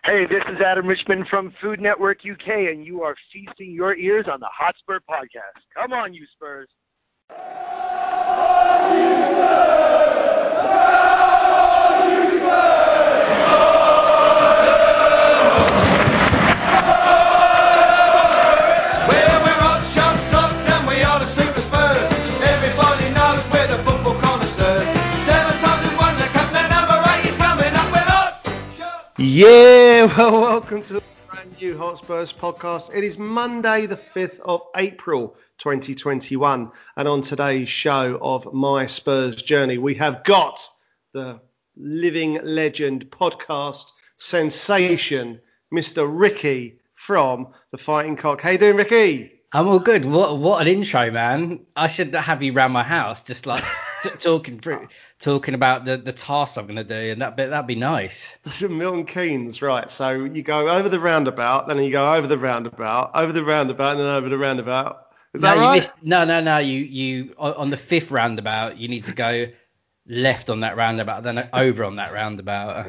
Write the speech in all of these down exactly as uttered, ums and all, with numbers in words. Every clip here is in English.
Hey, this is Adam Richmond from Food Network U K, and you are feasting your ears on the Hotspur Podcast. Come on, you Spurs. On you Spurs! On you Spurs! Well, we're up, shut up, and we are the Super Spurs. Everybody knows we're the football connoisseurs. Seven times we won the cup, now number eight is coming up. We're up, shut. Yeah, well, welcome to a brand new Hotspurs podcast. It is Monday, the fifth of April, twenty twenty-one. And on today's show of My Spurs Journey, we have got the living legend podcast sensation, Mister Ricky from The Fighting Cock. How you doing, Ricky? I'm all good. What what an intro, man. I should have you round my house, just like t- talking through, talking about the, the tasks I'm going to do, and that bit, that'd be nice. Milton Keynes, right. So you go over the roundabout, then you go over the roundabout, over the roundabout, and then over the roundabout. Is no, that you right? missed, no, no, no. You, you on on the fifth roundabout, you need to go left on that roundabout, then over on that roundabout.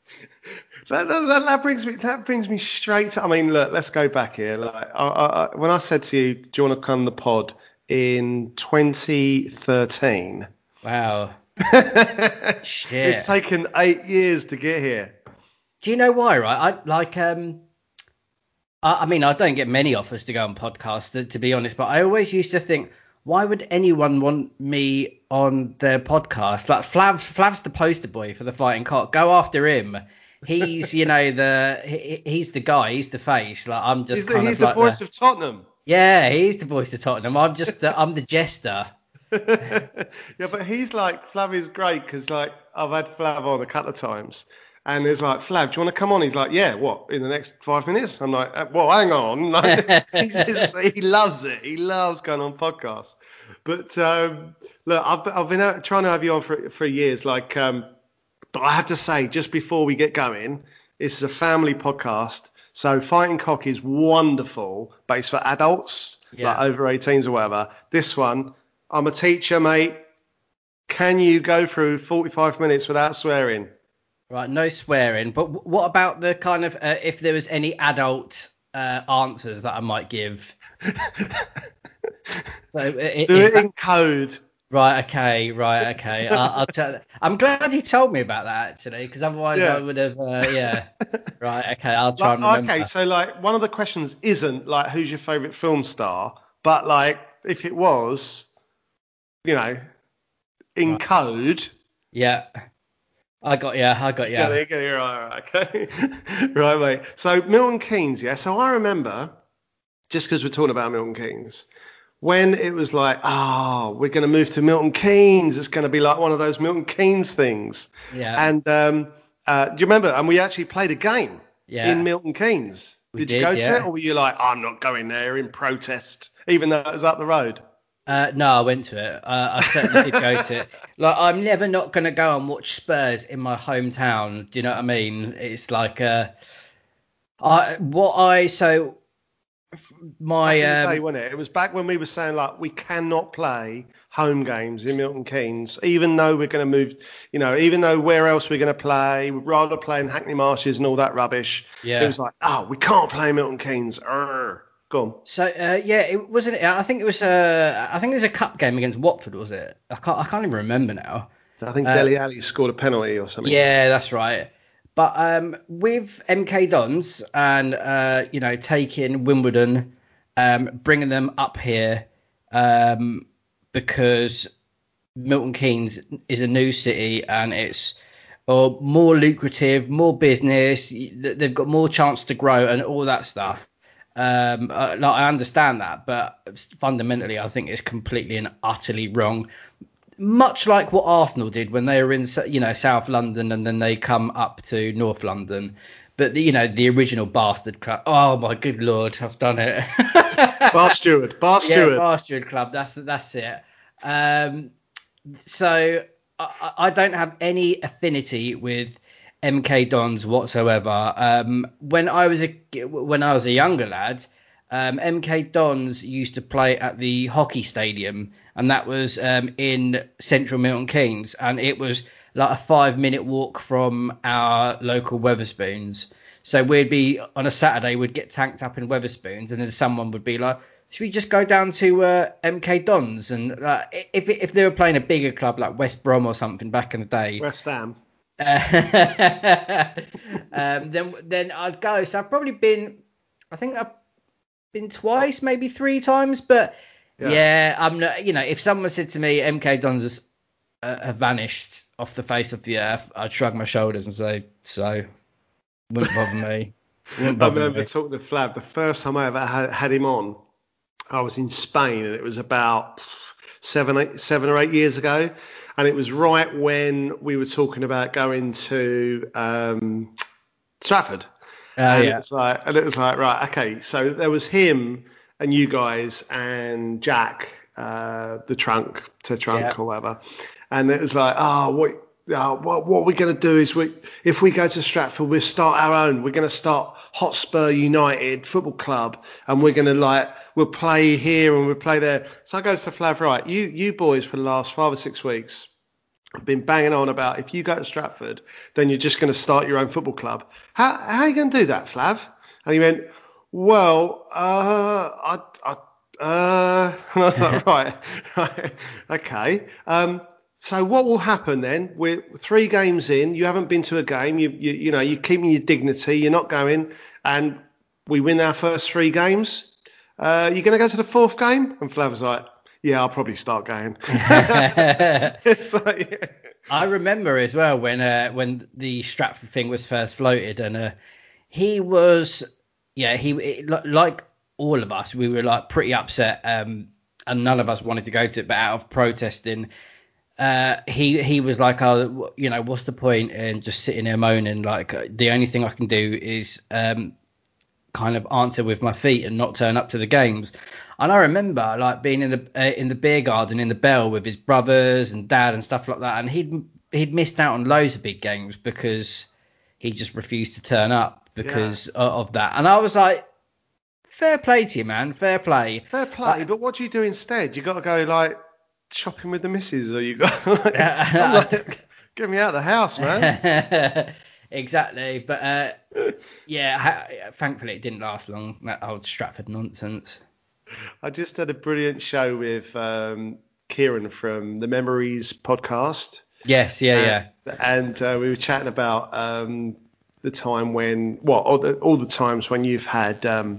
That, that, that brings me that brings me straight to, I mean, look, let's go back here. Like, I, I, when I said to you, do you want to come on the pod in twenty thirteen? Wow. Shit. It's taken eight years to get here. Do you know why, right? I like um I, I mean, I don't get many offers to go on podcasts, to, to be honest, but I always used to think, why would anyone want me on their podcast? Like Flav's Flav's the poster boy for The Fighting Cock. Go after him. He's, you know, the he, he's the guy, he's the face. Like I'm just He's the, kind he's of the like voice the, of Tottenham. yeah, he's the voice of Tottenham. I'm just the, I'm the jester. Yeah, but he's like, Flav is great because, like, I've had Flav on a couple of times, and it's like, Flav, do you want to come on? He's like, yeah, what, in the next five minutes? I'm like, uh, well, hang on. Like, he's just, he loves it. He loves going on podcasts. But um, look, I've, I've been out, trying to have you on for for years. Like, um, but I have to say, just before we get going, this is a family podcast. So Fighting Cock is wonderful, but it's for adults, Yeah. like over eighteens or whatever. This one, I'm a teacher, mate. Can you go through forty-five minutes without swearing? Right, no swearing. But w- what about the kind of uh, if there was any adult uh, answers that I might give? So, uh, Do is it that- in code. Right, okay, right, okay. I'll, I'll tell. I'm glad you told me about that actually, because otherwise Yeah. I would have. Uh, yeah. Right, okay. I'll try Like, and remember. okay, so like one of the questions isn't like who's your favourite film star, but like if it was, you know, in Right. code. Yeah. I got yeah. I got Yeah, yeah. there you go. You're right, right, okay. Right, mate. So Milton Keynes, yeah. So I remember, just because we're talking about Milton Keynes, when it was like, oh, we're going to move to Milton Keynes. It's going to be like one of those Milton Keynes things. Yeah. And um, uh, do you remember? And we actually played a game Yeah. in Milton Keynes. We Did you did, go to yeah. it, or were you like, I'm not going there in protest, even though it was up the road? Uh, no, I went to it. Uh, I certainly did go to it. Like, I'm never not going to go and watch Spurs in my hometown. Do you know what I mean? It's like, uh, I what I so f- my Back in the um, day, wasn't it? It was back when we were saying like we cannot play home games in Milton Keynes, even though we're going to move, you know, even though where else we're going to play, we'd rather play in Hackney Marshes and all that rubbish. Yeah. It was like, oh, we can't play Milton Keynes. Urgh. Go on. So uh, yeah, it wasn't. I think it was a. I think it was a cup game against Watford, was it? I can't. I can't even remember now. I think Uh, Dele Alli scored a penalty or something. Yeah, that's right. But um, with M K Dons and uh, you know taking Wimbledon, um, bringing them up here, um, because Milton Keynes is a new city and it's uh, more lucrative, more business. They've got more chance to grow and all that stuff. Um, uh, like I understand that, but fundamentally, I think it's completely and utterly wrong. Much like what Arsenal did when they were in, you know, South London and then they come up to North London. But the, you know, the original bastard club. Oh my good lord, I've done it. Bar Steward. Bar Yeah, Steward. Bastard Club. That's that's it. Um, so I, I don't have any affinity with M K Dons whatsoever. Um, when I was a when I was a younger lad, um, M K Dons used to play at the hockey stadium, and that was um, in central Milton Keynes, and it was like a five minute walk from our local Weatherspoons. So we'd be on a Saturday, we'd get tanked up in Weatherspoons, and then someone would be like, should we just go down to uh, M K Dons? And uh, if if they were playing a bigger club like West Brom or something back in the day, West Ham. uh, um, then then I'd go. So I've probably been, I think I've been twice, maybe three times. But yeah, yeah I'm not. You know, if someone said to me M K Dons has, uh, have vanished off the face of the earth, I'd shrug my shoulders and say so. Wouldn't bother me. Wouldn't I bother remember me. talking to Flav, the first time I ever had, had him on, I was in Spain, and it was about seven, eight, seven or eight years ago, and it was right when we were talking about going to um, Stratford. Oh, and yeah. it was like, and it was like, right, okay. So there was him and you guys and Jack, uh, the trunk to trunk Yeah. or whatever, and it was like, oh, what. Uh, what, what we're going to do is we, if we go to Stratford, we'll start our own. We're going to start Hotspur United Football Club, and we're going to like we'll play here and we'll play there. So I goes to Flav, right? You you boys for the last five or six weeks have been banging on about if you go to Stratford, then you're just going to start your own football club. How how are you going to do that, Flav? And he went, well, uh, I I uh, and I was like, right, right, okay. Um, So what will happen then? We're three games in. You haven't been to a game. You you you know you're keeping your dignity. You're not going, and we win our first three games. Uh, you're going to go to the fourth game? And Flav was like, yeah, I'll probably start going. It's like, yeah. I remember as well when uh, when the Stratford thing was first floated, and uh, he was, yeah, he it, li- like all of us, we were like pretty upset, um, and none of us wanted to go to it, but out of protesting. Uh, he he was like, oh, you know, what's the point in just sitting there moaning? Like, uh, the only thing I can do is um, kind of answer with my feet and not turn up to the games. And I remember like being in the uh, in the beer garden in the Bell with his brothers and dad and stuff like that, and he'd he'd missed out on loads of big games because he just refused to turn up because Yeah. of, of that. And I was like, fair play to you, man, fair play. Fair play, Like, but what do you do instead? You got to go like shopping with the missus, or you got like, I'm like, get me out of the house, man. Exactly, but uh, yeah, ha- thankfully it didn't last long. That old Stratford nonsense. I just had a brilliant show with um, Kieran from the Memories podcast. Yes, yeah, and, yeah. and uh, we were chatting about um, the time when, well, all the, all the times when you've had um,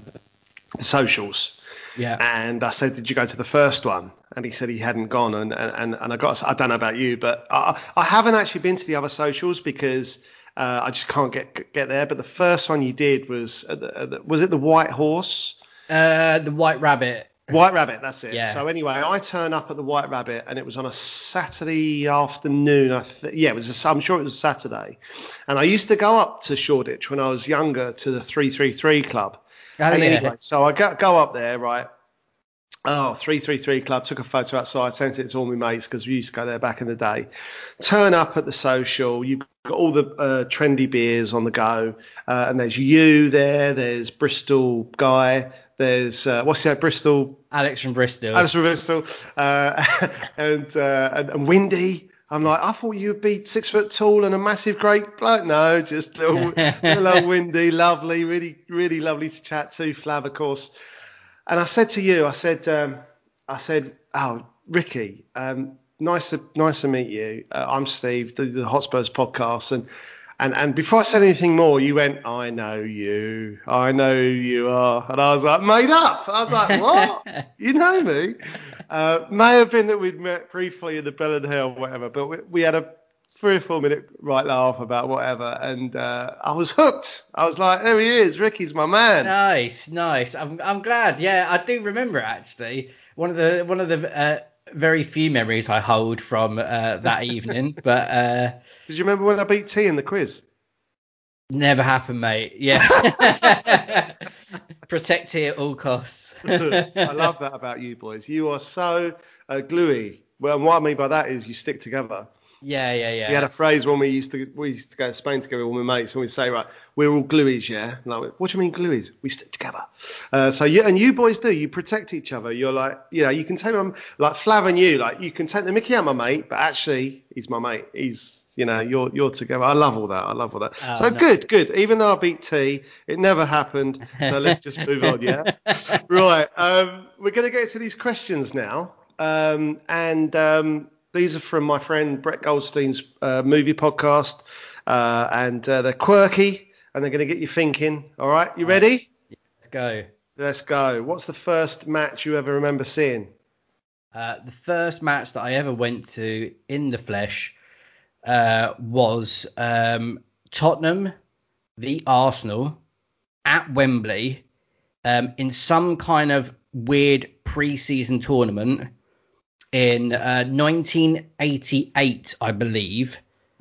socials. Yeah. And I said, did you go to the first one? And he said he hadn't gone. And and, and I got, I don't know about you, but I, I haven't actually been to the other socials because uh, I just can't get get there. But the first one you did was, at the, at the, was it the White Horse? Uh, the White Rabbit. White Rabbit, that's it. Yeah. So anyway, I turn up at the White Rabbit, and it was on a Saturday afternoon. I th- yeah, it was. A, I'm sure it was a Saturday. And I used to go up to Shoreditch when I was younger to the three three three Club. Oh, and yeah. anyway, so I go, go up there, right? Oh, three three three Club. Took a photo outside, sent it to all my mates because we used to go there back in the day. Turn up at the social. You've got all the uh, trendy beers on the go, uh, and there's you there. There's Bristol Guy. There's uh, what's that? Bristol. Alex from Bristol. Alex from Bristol. Uh, and, uh, and and Windy. I'm like, I thought you would be six foot tall and a massive great bloke. No, just little, little old Windy, lovely, really, really lovely to chat to. Flav, of course. And I said to you, I said, um, I said, oh, Ricky, um, nice to nice to meet you. Uh, I'm Steve, the, the Hotspurs podcast, and and and before I said anything more, you went, I know you, I know who you are, and I was like, made up. I was like, what? You know me? Uh, may have been that we'd met briefly in the Bell and Hell, whatever, but we, we had a three or four minute right laugh about whatever, and uh, I was hooked. I was like, there he is, Ricky's my man. Nice, nice. I'm I'm glad. Yeah, I do remember it, actually. One of the one of the uh, very few memories I hold from uh, that evening, but uh, Did you remember when I beat T in the quiz? never happened, mate. Yeah. Protect it at all costs. I love that about you boys. You are so uh, gluey. Well, what I mean by that is you stick together. Yeah, yeah, yeah. We had a phrase when we used to we used to go to Spain together with my mates, and we'd say, right, we're all glueies, yeah. Like, what do you mean glueies? We stick together. Uh, so yeah, and you boys do. You protect each other. You're like, you know, you can take them like Flav and you, like you can take the Mickey out of my mate, but actually he's my mate. He's you know, you're you're together. I love all that. I love all that. Oh, so no. good, good. Even though I beat T, it never happened. So let's just move on, yeah? Right. Um, we're going to get to these questions now. Um, and um, these are from my friend Brett Goldstein's uh, movie podcast. Uh, and uh, they're quirky, and they're going to get you thinking. All right, you ready? Let's go. Let's go. What's the first match you ever remember seeing? Uh, the first match that I ever went to in the flesh uh, was um, Tottenham v Arsenal at Wembley um, in some kind of weird pre-season tournament in uh, nineteen eighty-eight, I believe.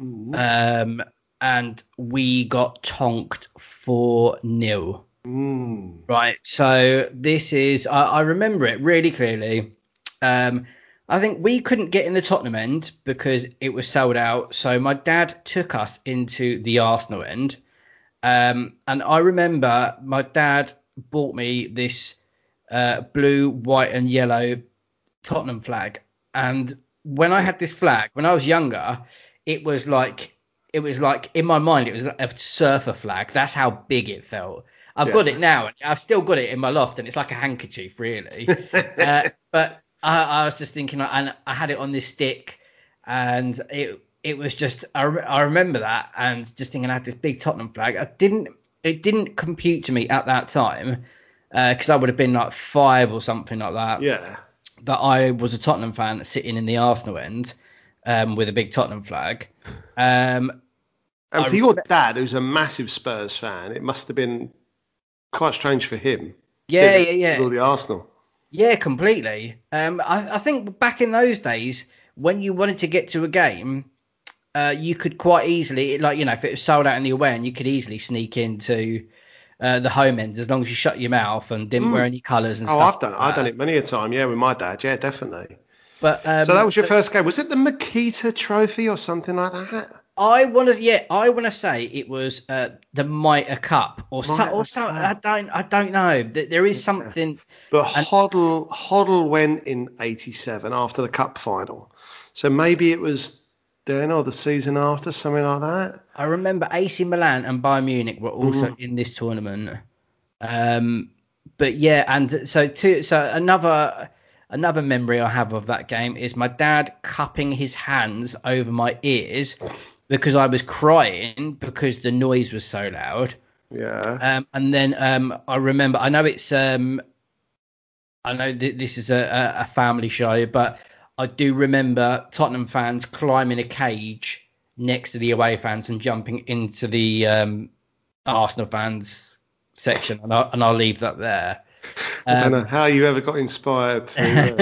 Um, and we got tonked four nil. Mm. Right, so this is, I, I remember it really clearly. Um, I think we couldn't get in the Tottenham end because it was sold out. So my dad took us into the Arsenal end. Um, and I remember my dad bought me this uh, blue, white and yellow Tottenham flag. And when I had this flag, when I was younger, it was like, it was like in my mind, it was a surfer flag. That's how big it felt. I've Yeah. got it now. And I've still got it in my loft, and it's like a handkerchief, really. uh, but I, I was just thinking, and I had it on this stick, and it it was just, I, re- I remember that, and just thinking I had this big Tottenham flag. I didn't, it didn't compute to me at that time, because I would have been like five or something like that. Yeah. That I was a Tottenham fan sitting in the Arsenal end um, with a big Tottenham flag. Um, And I for your re- dad, who's a massive Spurs fan, it must have been quite strange for him. Yeah, seeing yeah, yeah. all the Arsenal. Yeah, completely. Um, I, I think back in those days, when you wanted to get to a game, uh, you could quite easily, like, you know, if it was sold out in the away end, you could easily sneak into uh, the home end as long as you shut your mouth and didn't wear any colours and Oh, stuff. I've done like I've done that. it many a time. Yeah, with my dad. Yeah, definitely. But um, So that was your so first game. Was it the Makita Trophy or something like that? I want to, yeah, I want to say it was uh, the Mitre Cup or so, Mitre or so. I Cup. don't, I don't know. There there is something. But And Hoddle Hoddle went in eighty-seven after the cup final. So maybe it was then or the season after, something like that. I remember A C Milan and Bayern Munich were also Mhm. in this tournament. Um, but yeah, and so two, so another another memory I have of that game is my dad cupping his hands over my ears because I was crying because the noise was so loud. Yeah. Um, and then um, I remember, I know it's um, I know th- this is a, a a family show, but I do remember Tottenham fans climbing a cage next to the away fans and jumping into the um, Arsenal fans section, and I'll, and I'll leave that there. I don't Um, know how you ever got inspired to.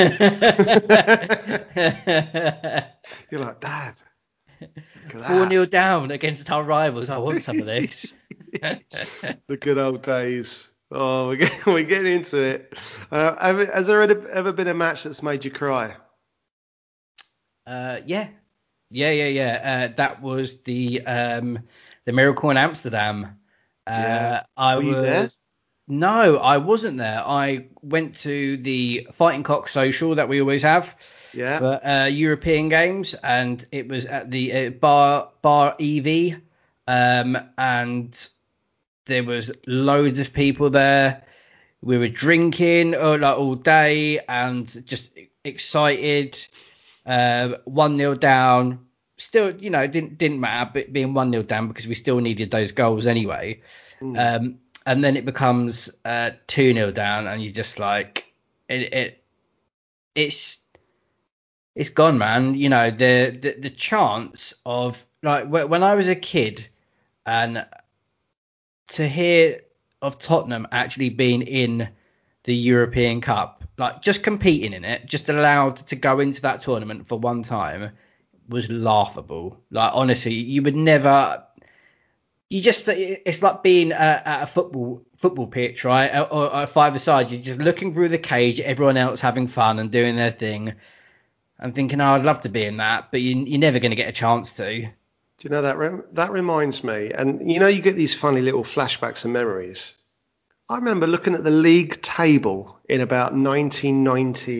Uh, you're like, Dad. Look at four that. nil down against our rivals. I want some of this. The good old days. Oh, we're getting, we're getting into it. Uh, have, has there ever ever been a match that's made you cry? Uh, yeah, yeah, yeah, yeah. Uh, that was the um, the Miracle in Amsterdam. Uh, Yeah. I Were you there? was no, I wasn't there. I went to the Fighting Cock Social that we always have Yeah. for uh, European games, and it was at the uh, bar bar E V, um, and there was loads of people there. We were drinking uh, like all day and just excited. Uh, one nil down. Still, you know, didn't didn't matter, but being one nil down because we still needed those goals anyway. Mm. Um, and then it becomes uh, two nil down, and you're just like, it, it it's it's gone, man. You know, the the, the chance of like wh- when I was a kid, and to hear of Tottenham actually being in the European Cup, like just competing in it, just allowed to go into that tournament for one time, was laughable. Like honestly, you would never. You just it's like being uh, at a football football pitch, right? Or, or five-a-side, you're just looking through the cage, everyone else having fun and doing their thing, and thinking, oh, I'd love to be in that, but you, you're never going to get a chance to. Do you know that rem- that reminds me? And you know, you get these funny little flashbacks and memories. I remember looking at the league table in about nineteen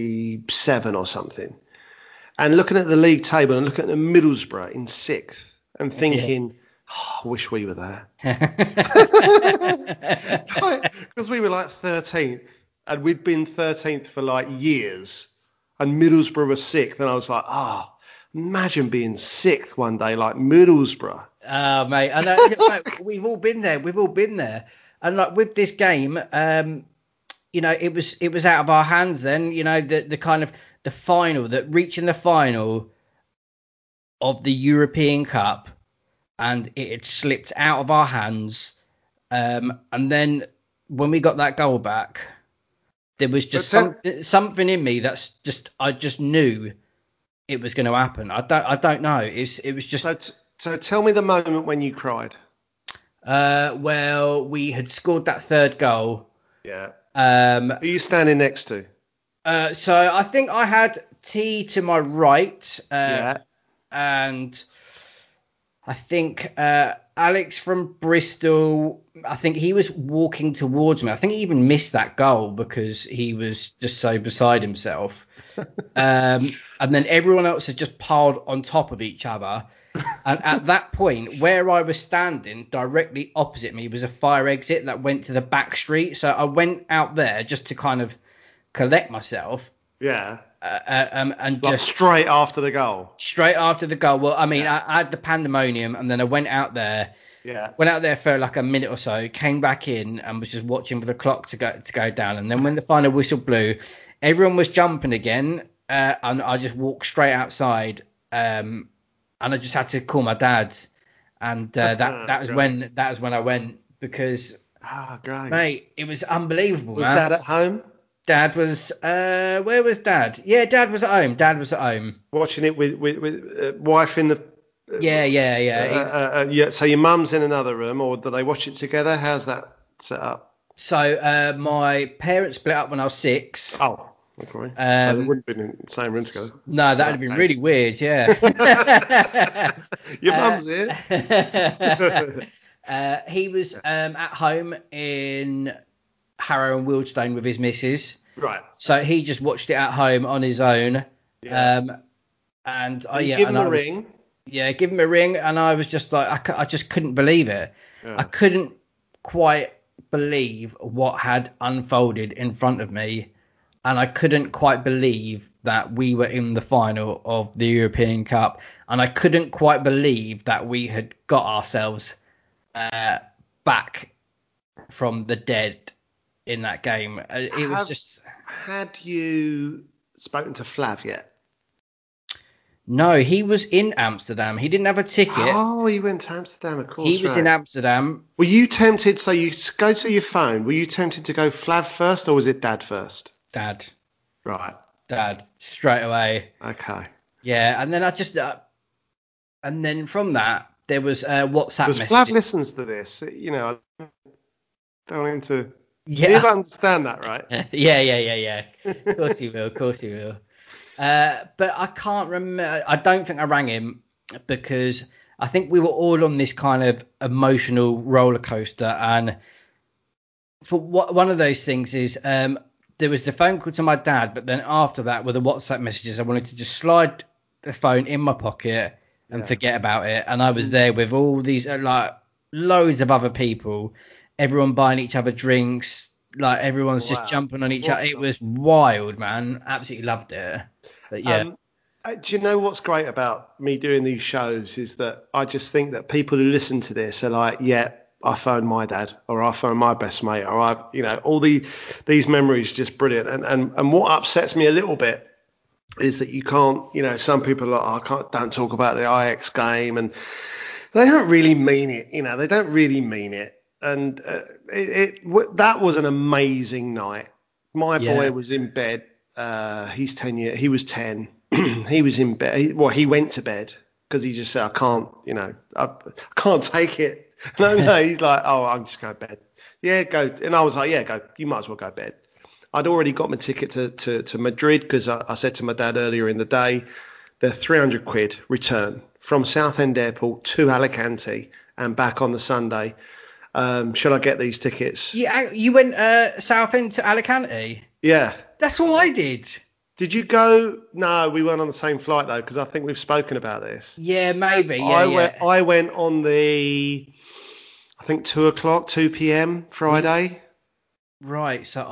ninety-seven or something, and looking at the league table and looking at the Middlesbrough in sixth, and thinking, oh, I wish we were there. Because we were like thirteenth, and we'd been thirteenth for like years, and Middlesbrough was sixth, and I was like, oh, imagine being sixth one day like Middlesbrough. Oh, mate, I know. Mate, we've all been there. We've all been there. And like with this game, um, you know, it was it was out of our hands then. You know, the the kind of the final, that reaching the final of the European Cup, and it had slipped out of our hands. Um, and then when we got that goal back, there was just some, something in me that's just I just knew it was going to happen. I don't I don't know. It's it was just. So, t- so tell me the moment when you cried. Uh, well, we had scored that third goal. Yeah. Um, Who are you standing next to? Uh, so I think I had T to my right. Uh, Yeah. And I think uh, Alex from Bristol, I think he was walking towards me. I think he even missed that goal because he was just so beside himself. um, and then everyone else had just piled on top of each other. And at that point, where I was standing, directly opposite me was a fire exit that went to the back street. So I went out there just to kind of collect myself. Yeah. Uh, uh, um, and Like just straight after the goal. straight after the goal. Well, I mean, Yeah. I, I had the pandemonium, and then I went out there. Yeah. Went out there for like a minute or so, came back in, and was just watching for the clock to go to go down. And then when the final whistle blew, everyone was jumping again, uh, and I just walked straight outside. Um, and I just had to call my dad, and uh, that that was Great. when that was when I went, because Ah, great. mate, it was unbelievable. Was man. Dad at home? Dad was uh, where was Dad? Yeah, Dad was at home. Dad was at home. Watching it with with, with uh, wife in the. Uh, Yeah, yeah, yeah. Uh, He was- uh, uh, yeah. So your mum's in another room, or do they watch it together? How's that set up? So uh, my parents split up when I was six. Oh, okay. Um, so they wouldn't have been in the same room together. No, that would have been really weird. Yeah. Your Uh, mum's here. uh, he was um, at home in Harrow and Wealdstone with his missus. Right. So he just watched it at home on his own. Yeah. Um, and I You yeah, give and him I a was- ring. Yeah, give him a ring, and I was just like, I, cou- I just couldn't believe it. Yeah. I couldn't quite believe what had unfolded in front of me, and I couldn't quite believe that we were in the final of the European Cup, and I couldn't quite believe that we had got ourselves uh, back from the dead in that game. Uh, It was Have- just Had you spoken to Flav yet? no. He was in Amsterdam. He didn't have a ticket. Oh, he went to Amsterdam, of course. he was right. in Amsterdam. Were you tempted? So you s- go to your phone. Were you tempted to go Flav first, or was it Dad first? Dad, Right. Dad, straight away. Okay. Yeah, and then I just, uh, and then from that there was uh, WhatsApp Because messages. Flav listens to this, you know. I don't want him to. Yeah. He'll understand that, right? yeah, yeah, yeah, yeah. Of course he will. Of course he will. Uh, but I can't remember. I don't think I rang him because I think we were all on this kind of emotional roller coaster. And for what one of those things is, um, there was the phone call to my dad, but then after that, with the WhatsApp messages, I wanted to just slide the phone in my pocket and Yeah. forget about it. And I was there with all these uh, like loads of other people, everyone buying each other drinks, like everyone's Wow. just jumping on each What other. It the- was wild, man. Absolutely loved it. But yeah, Um, uh, do you know what's great about me doing these shows is that I just think that people who listen to this are like, yeah, I phoned my dad, or I phoned my best mate, or I, you know, all the these memories are just brilliant. And and and what upsets me a little bit is that you can't, you know, some people are like, oh, I can't, don't talk about the I X game, and they don't really mean it, you know, they don't really mean it. And uh, it, it w- that was an amazing night. My Yeah. boy was in bed. Uh, he's ten years. He was ten. He was in bed. He, well, he went to bed because he just said, I can't, you know, I, I can't take it. No, no. He's like, oh, I'm just going to bed. Yeah, go. And I was like, yeah, go. You might as well go to bed. I'd already got my ticket to, to, to Madrid because I, I said to my dad earlier in the day, they're three hundred quid return from Southend Airport to Alicante and back on the Sunday. Um, should I get these tickets? you you went uh, south end to Alicante. Yeah. That's what I did. Did you go? No, we weren't on the same flight though, because I think we've spoken about this. Yeah, maybe. Yeah, I yeah. went. I went on the, I think two o'clock, two p.m. Friday. Right. So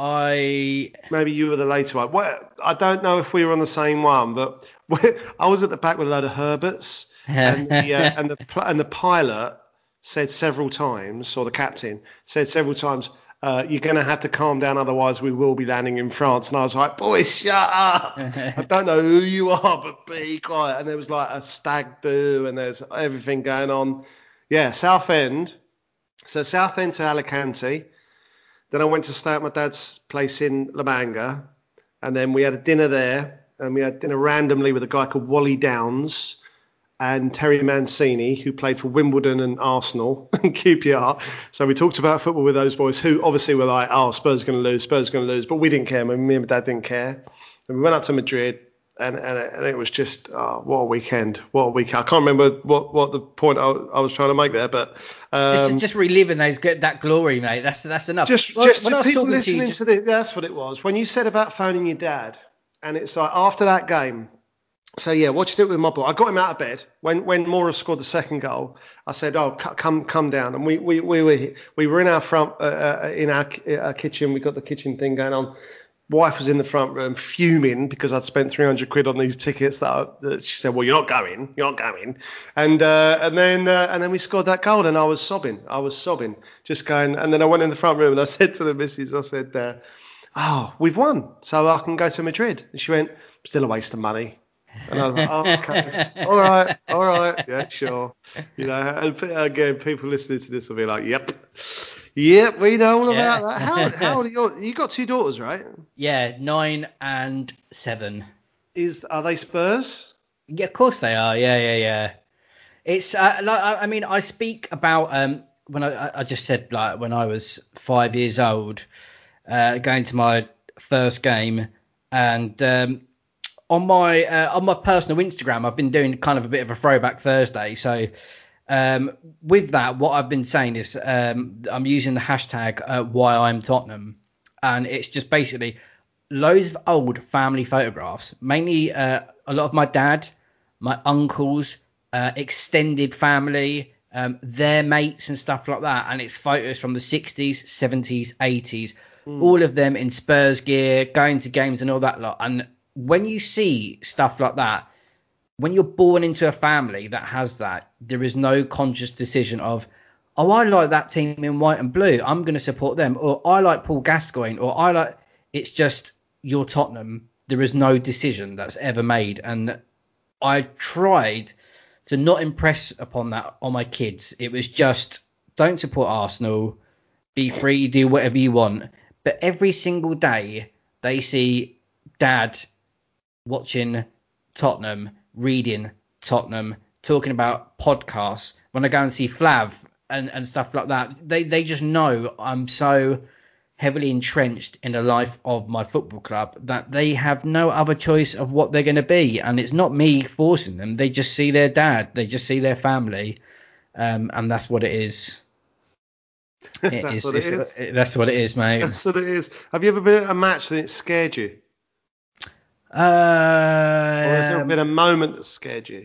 I. Maybe you were the later one. Well, I don't know if we were on the same one, but I was at the back with a load of Herberts, and the uh, and the pl- and the pilot said several times, or the captain said several times, uh, "You're going to have to calm down, otherwise we will be landing in France." And I was like, "Boys, shut up! I don't know who you are, but be quiet." And there was like a stag do, and there's everything going on. Yeah, Southend. So Southend to Alicante. Then I went to stay at my dad's place in La Manga, and then we had a dinner there, and we had dinner randomly with a guy called Wally Downs and Terry Mancini, who played for Wimbledon and Arsenal and Q P R. So we talked about football with those boys, who obviously were like, "Oh, Spurs are going to lose, Spurs are going to lose," but we didn't care. Me and my dad didn't care. And we went up to Madrid, and and, and it was just, oh, what a weekend, what a weekend. I can't remember what, what the point I, I was trying to make there, but um, just just reliving those that glory, mate. That's that's enough. Just, Well, just when to I was people talking listening to you, to, the, that's what it was. When you said about phoning your dad, and it's like after that game. So yeah, watched it with my boy. I got him out of bed when when Mora scored the second goal. I said, "Oh, c- come come down." And we we we were we were in our front uh, uh, in our, our kitchen. We got the kitchen thing going on. Wife was in the front room fuming because I'd spent three hundred quid on these tickets that, I, that she said, "Well, you're not going, you're not going." And uh, and then uh, and then we scored that goal, and I was sobbing. I was sobbing, just going. And then I went in the front room and I said to the missus, I said, uh, "Oh, we've won, so I can go to Madrid." And she went, "Still a waste of money." And I was like, "Oh, okay, all right, all right, yeah, sure." You know, and p- again, people listening to this will be like, "Yep, yep, we know all Yeah. about that." How how old are your? You got two daughters, right? yeah, nine and seven. Is are they Spurs? Yeah, of course they are. Yeah, yeah, yeah. It's uh, like I I mean, I speak about um when I I- I just said like when I was five years old, uh, going to my first game, and um, on my uh, on my personal Instagram, I've been doing kind of a bit of a throwback Thursday. So um, with that, what I've been saying is um, I'm using the hashtag uh, why I'm Tottenham, and it's just basically loads of old family photographs, mainly uh, a lot of my dad, my uncles, uh, extended family, um, their mates and stuff like that. And it's photos from the sixties, seventies, eighties, all of them in Spurs gear, going to games and all that lot. And when you see stuff like that, when you're born into a family that has that, there is no conscious decision of, oh, I like that team in white and blue, I'm going to support them, or I like Paul Gascoigne, or I like. It's just you're Tottenham. There is no decision that's ever made, and I tried to not impress upon that on my kids. It was just don't support Arsenal, be free, do whatever you want. But every single day they see dad watching Tottenham, reading Tottenham, talking about podcasts. When I go and see Flav and, and stuff like that, they, they just know I'm so heavily entrenched in the life of my football club that they have no other choice of what they're going to be. And it's not me forcing them. They just see their dad. They just see their family. Um, and that's what it is. It That's is, what it it's- is. it- that's what it is, mate. That's what it is. Have you ever been at a match that it scared you, or has there Um, been a moment that scared you?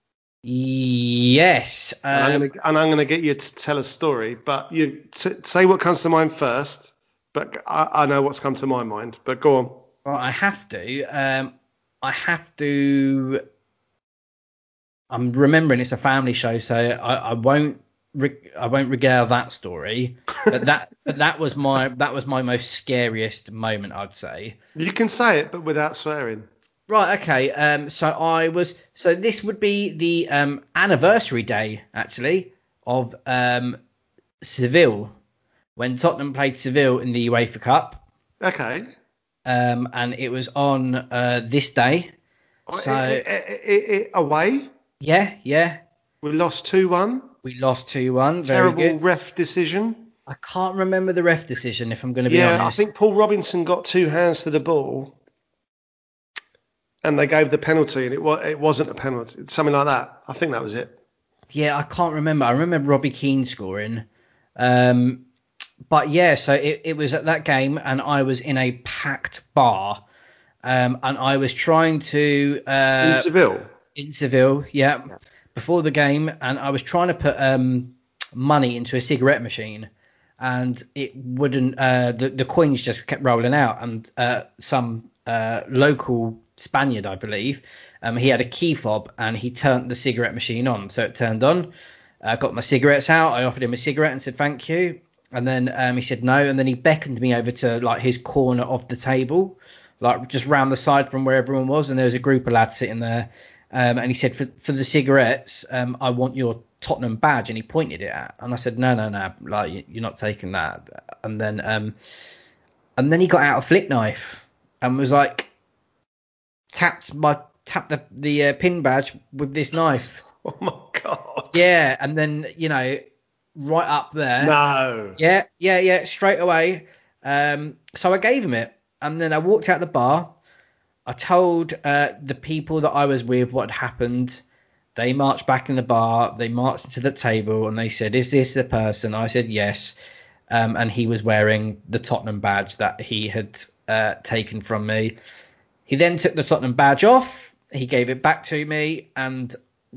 yes. And I'm Um, gonna and I'm gonna get you to tell a story, but you t- say what comes to mind first. But I, I know what's come to my mind. But go on. Well, I have to. Um, I have to. I'm remembering it's a family show, so I, I won't. Re- I won't regale that story. But that. but that was my. That was my most scariest moment, I'd say. You can say it, but without swearing. Right. Okay. Um. So I was. So this would be the um anniversary day actually of um Seville when Tottenham played Seville in the UEFA Cup. Okay. Um. And it was on uh this day. I- So I- I- I- I- away, yeah. Yeah. we lost two one. We lost two one. Very Terrible good. ref decision. I can't remember the ref decision, if I'm going to be Yeah, honest. I think Paul Robinson got two hands to the ball, and they gave the penalty, and it was it wasn't a penalty. It's something like that. I think that was it. Yeah, I can't remember. I remember Robbie Keane scoring. Um, but yeah, so it, it was at that game, and I was in a packed bar. um, and I was trying to uh, In Seville. in Seville, yeah, yeah, before the game, and I was trying to put um, money into a cigarette machine, and it wouldn't. Uh, the the coins just kept rolling out, and uh, some uh, local Spaniard, I believe, um, he had a key fob, and he turned the cigarette machine on, so it turned on. I uh, got my cigarettes out. I offered him a cigarette and said thank you, and then um, he said no, and then he beckoned me over to like his corner of the table, like just round the side from where everyone was, and there was a group of lads sitting there. Um, and he said, for, for the cigarettes, um, I want your Tottenham badge. And he pointed it at. And I said, no, no, no, like you're not taking that. And then um, and then he got out a flick knife and was like, tapped my tapped the, the uh, pin badge with this knife. Oh, my God. Yeah. And then, you know, right up there. No. Yeah, yeah, yeah, straight away. Um, so I gave him it. And then I walked out the bar. I told uh, the people that I was with what had happened. They marched back in the bar. They marched to the table and they said, is this the person? I said, yes. Um, and he was wearing the Tottenham badge that he had uh, taken from me. He then took the Tottenham badge off. He gave it back to me. And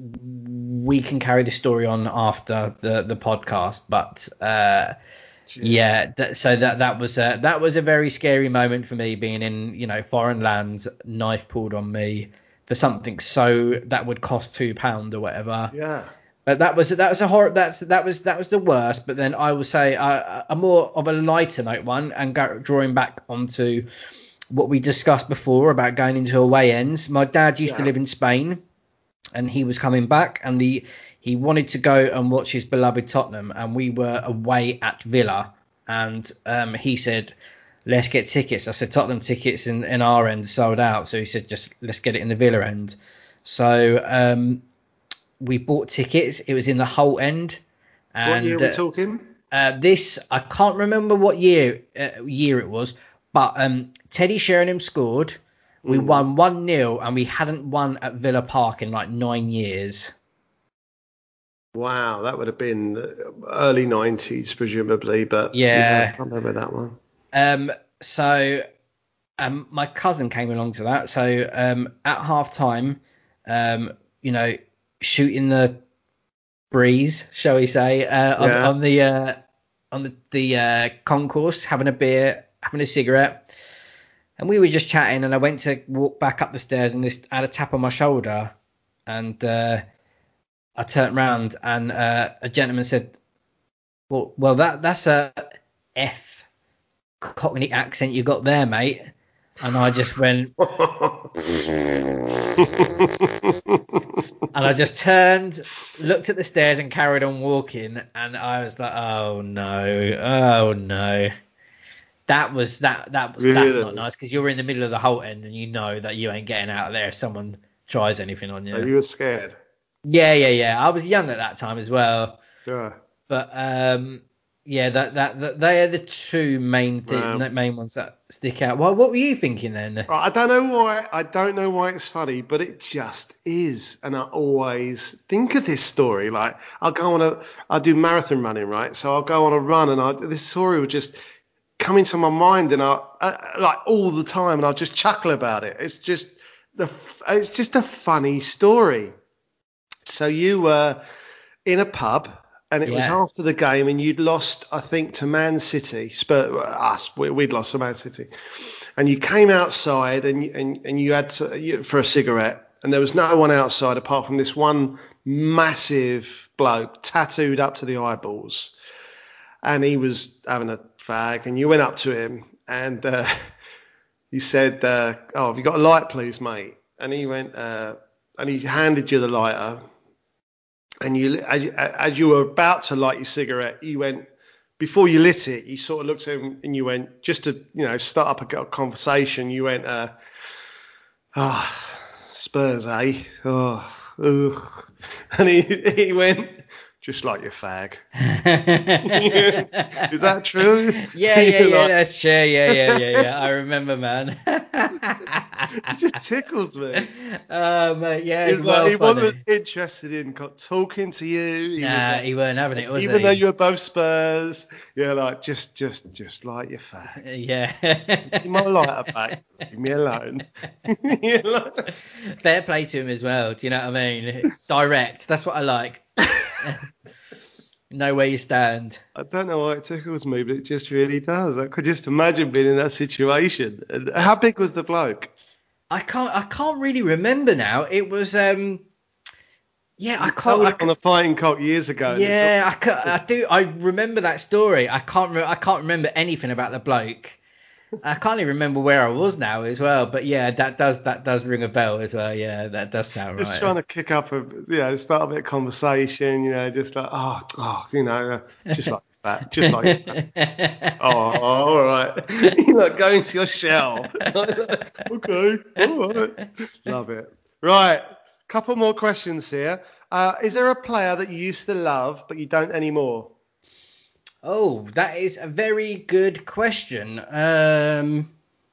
we can carry the story on after the, the podcast. But uh, yeah, that, so that that was a, that was a very scary moment for me, being in, you know, foreign lands, knife pulled on me for something so that would cost two pound or whatever. Yeah. But that was that was a horror. That's that was that was the worst. But then I will say uh, a more of a lighter note one, and go, drawing back onto what we discussed before about going into away ends. My dad used Yeah. to live in Spain, and he was coming back, and the he wanted to go and watch his beloved Tottenham, and we were away at Villa, and um, he said, let's get tickets. I said, Tottenham tickets in, in our end sold out. So he said, just let's get it in the Villa end. So um, we bought tickets. It was in the Hull end. And, What year are we uh, talking? uh, this, I can't remember what year uh, year it was, but um, Teddy Sheringham scored. We Mm. won one nil, and we hadn't won at Villa Park in like nine years. Wow, that would have been the early nineties, presumably, but Yeah. I can't remember that one. Um, so um, my cousin came along to that. So um, at half time, um, you know, shooting the breeze, shall we say, uh, on, Yeah. on the uh, on the, the uh, concourse, having a beer, having a cigarette. And we were just chatting, and I went to walk back up the stairs, and this I had a tap on my shoulder, and uh, I turned round, and uh, a gentleman said, "Well, well, that that's a F Cockney accent you got there, mate." And I just went, and I just turned, looked at the stairs, and carried on walking. And I was like, "Oh no, oh no." That was that that was that's not Really? nice, because you're in the middle of the Holt end and you know that you ain't getting out of there if someone tries anything on you. Oh, you were scared? Yeah, yeah, yeah. I was young at that time as well, Yeah. but um, yeah, that, that that they are the two main th- Wow. main ones that stick out. Well, what were you thinking then? Right, I don't know why. I don't know why it's funny, but it just is. And I always think of this story. Like, I'll go on a, I do marathon running, right? So I'll go on a run, and I this story would just come into my mind, and I, I like all the time, and I'll just chuckle about it. It's just the, it's just a funny story. So you were in a pub, and it was Yeah. after the game, and you'd lost, I think, to Man City. Spurs, us, we- we'd lost to Man City. And you came outside, and you, and, and you had to, you, for a cigarette, and there was no one outside apart from this one massive bloke tattooed up to the eyeballs. And he was having a fag, and you went up to him, and uh, you said, uh, "Oh, have you got a light, please, mate?" And he went, uh, and he handed you the lighter. And you, as you, as you were about to light your cigarette, you went, before you lit it, you sort of looked at him and you went, just to, you know, start up a conversation, you went, uh, ah, oh, Spurs, eh? Oh, ugh. And he, he went, do just like your fag. Yeah. Is that true? Yeah, yeah, You're yeah, like- that's true. Yeah, yeah, yeah, yeah. I remember, man. It just tickles me. Oh, mate, yeah, He it's was well like, he funny. wasn't interested in co- talking to you. He was Nah, like, he weren't having it, was even he? though you were both Spurs, you're like, just, just, just like your fag. Yeah. Give my lighter back. Leave me alone. You're like- Fair play to him as well. Do you know what I mean? Direct. That's what I like. Know where you stand. I don't know why it tickles me, but it just really does. I could just imagine being in that situation. And how big was the bloke? I can't. I can't really remember now. It was. Um. Yeah, I You can't. told I it on a fighting cock years ago. and it's Yeah, I, ca- I do. I remember that story. I can't. Re- I can't remember anything about the bloke. I can't even remember where I was now as well. But yeah, that does that does ring a bell as well. Yeah, that does sound Just right. trying to kick up a, you know, start a bit of conversation, you know, just like, oh, oh you know, uh, just like that, just like that. Oh, all right. You're like going to your shell. Okay, all right. Love it. Right, couple more questions here. Uh, is there a player that you used to love but you don't anymore? Oh, that is a very good question. Um.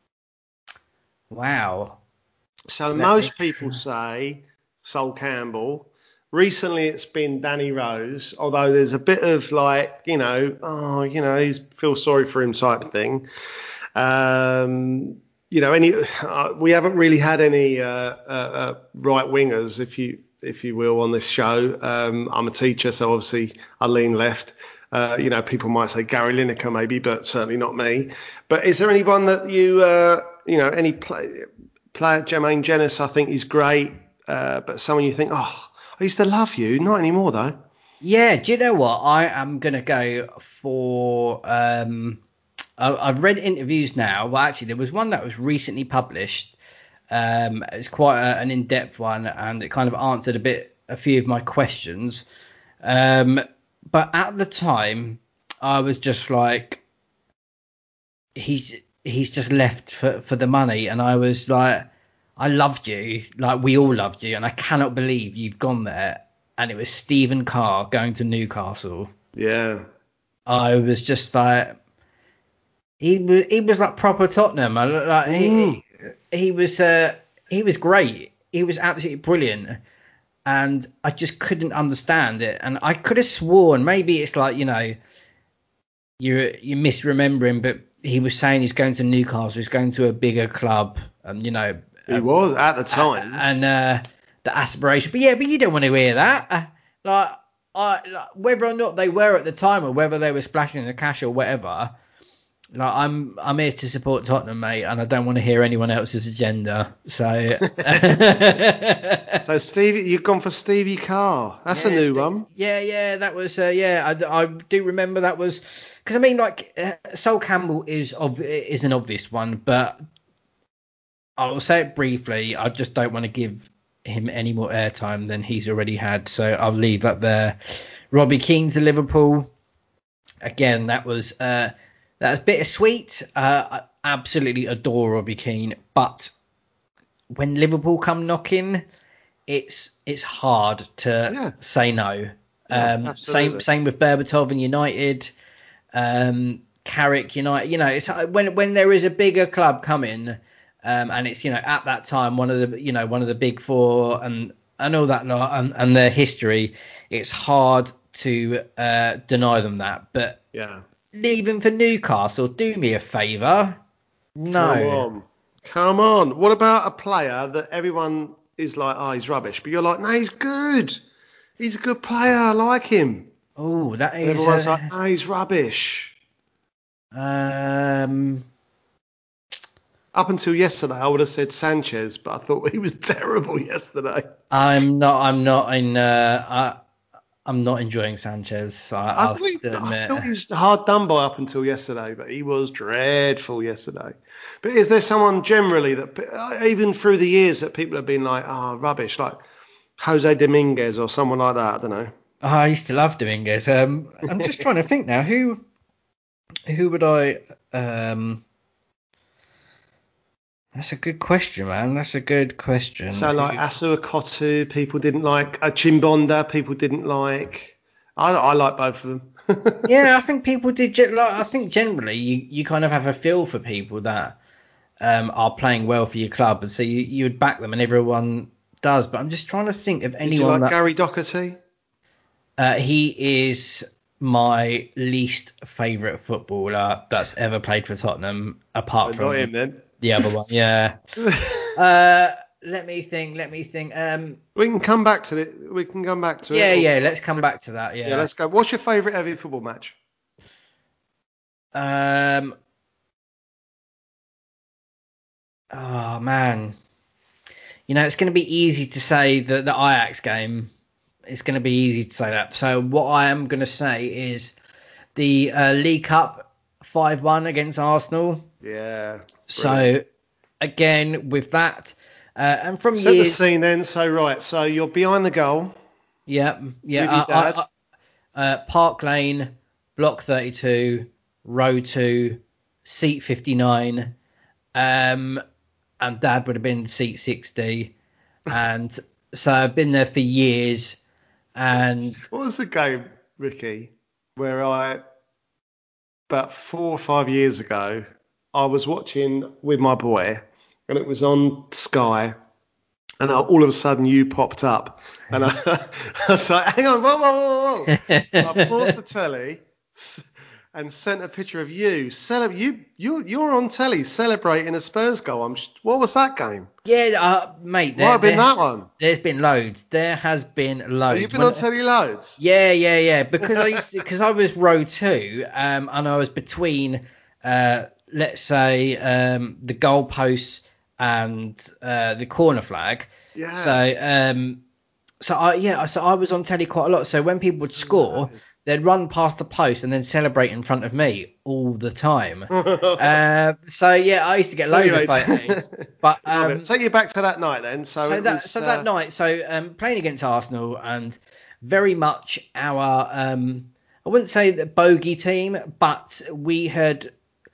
Wow. So Let most me people try. say Sol Campbell. Recently, it's been Danny Rose, although there's a bit of like, you know, oh, you know, he's feel sorry for him type thing. Um, you know, any uh, we haven't really had any uh, uh, uh, right wingers, if you if you will, on this show. Um, I'm a teacher, so obviously I lean left. Uh, you know, people might say Gary Lineker maybe, but certainly not me. But is there anyone that you, uh, you know, any play, player, Jermaine Jenas, I think he's great, uh, but someone you think, oh, I used to love you, not anymore though. Yeah, do you know what? I am gonna go for. Um, I, I've read interviews now. Well, actually, there was one that was recently published. Um, it's quite a, an in-depth one, and it kind of answered a bit, a few of my questions. Um, but at the time, I was just like, he's he's just left for for the money, and I was like, I loved you, like we all loved you, and I cannot believe you've gone there. And it was Stephen Carr going to Newcastle. Yeah. I was just like, he was he was like proper Tottenham. I, like Mm. he he was uh, he was great. He was absolutely brilliant, and I just couldn't understand it. And I could have sworn maybe it's like, you know, you you misremembering, but he was saying he's going to Newcastle, he's going to a bigger club, and you know, He um, was at the a- time. and uh, the aspiration. But yeah, but you don't want to hear that. Uh, Like, I, like whether or not they were at the time, or whether they were splashing the cash or whatever. Like, I'm I'm here to support Tottenham, mate, and I don't want to hear anyone else's agenda. So. So Stevie, you've gone for Stevie Carr. That's a Yeah, new Ste- one. Yeah, yeah, that was, uh, yeah, I, I do remember that was, because I mean, like, uh, Sol Campbell is ob- is an obvious one, but I'll say it briefly. I just don't want to give him any more airtime than he's already had, so I'll leave that there. Robbie Keane to Liverpool. Again, that was uh, that was bittersweet. Uh, I absolutely adore Robbie Keane, but when Liverpool come knocking, it's it's hard to Yeah. say no. Yeah, Um, absolutely. same same with Berbatov and United, um, Carrick United. You know, it's when when there is a bigger club coming, um, and it's, you know, at that time one of the, you know, one of the big four, and and all that lot, and, and their history, it's hard to uh, deny them that. But Yeah. leaving for Newcastle, do me a favour. No. Come on. Come on. What about a player that everyone is like, oh, he's rubbish, but you're like, no, he's good. He's a good player. I like him. Oh, that And is. everyone's Uh, like, no, he's rubbish. um. Up until yesterday, I would have said Sanchez, but I thought he was terrible yesterday. I'm not. I'm not in. Uh, I, I'm not enjoying Sanchez. I, I I'll thought, he, have to I admit. thought he was hard done by up until yesterday, but he was dreadful yesterday. But is there someone generally that, uh, even through the years, that people have been like, oh, rubbish, like Jose Dominguez or someone like that? I don't know. Oh, I used to love Dominguez. Um, I'm just trying to think now. Who, who would I? Um, that's a good question, man. That's a good question. So like Who- Asu Akotu, people didn't like. Uh, Chimbonda, people didn't like. I, I like both of them. Yeah, I think people did. ge- Like, I think generally you, you kind of have a feel for people that um, are playing well for your club, and so you you would back them, and everyone does. But I'm just trying to think of Did you anyone like that Gary Doherty? uh, he is my least favourite footballer that's ever played for Tottenham, apart So from not him then. the other one. Yeah. Uh, let me think. Let me think. Um, We can come back to it. We can come back to yeah, it. or- yeah. Let's come back to that. Yeah. Yeah, let's go. What's your favourite ever football match? Um. Oh man. You know, it's going to be easy to say the the Ajax game. It's going to be easy to say that. So what I am going to say is the uh, League Cup five one against Arsenal. Yeah. So again with that, uh, and from Set the years, scene then. So right. So you're behind the goal yeah, yeah, with your uh, I, dad. I, uh, Park Lane, Block thirty-two, Row two, Seat fifty-nine, um, and Dad would have been seat sixty, and so I've been there for years, and What was the game, Ricky, where I about four or five years ago I was watching with my boy and it was on Sky. And I- all of a sudden you popped up, and I, I was like, "Hang on, whoa, whoa, whoa, whoa!" So I paused the telly s- and sent a picture of you. Cele- you, you, you're on telly celebrating a Spurs goal. I'm. sh- What was that game? yeah, uh, mate, Might there, have been there, that one. there's been loads. There has been Oh, loads. you've been When- on telly loads. Yeah, yeah, yeah. Because I used to, because I was row two, um, and I was between, uh, let's say, um, the goalposts and uh, the corner flag. Yeah. So, um, so I yeah, so I was on telly quite a lot. So when people would score, they'd run past the post and then celebrate in front of me all the time. uh, so yeah, I used to get loads of Anyway, photos. But Love um, it. Take you back to that night then. So, so it that was, so uh, that night, so um, playing against Arsenal and very much our um, I wouldn't say the bogey team, but we had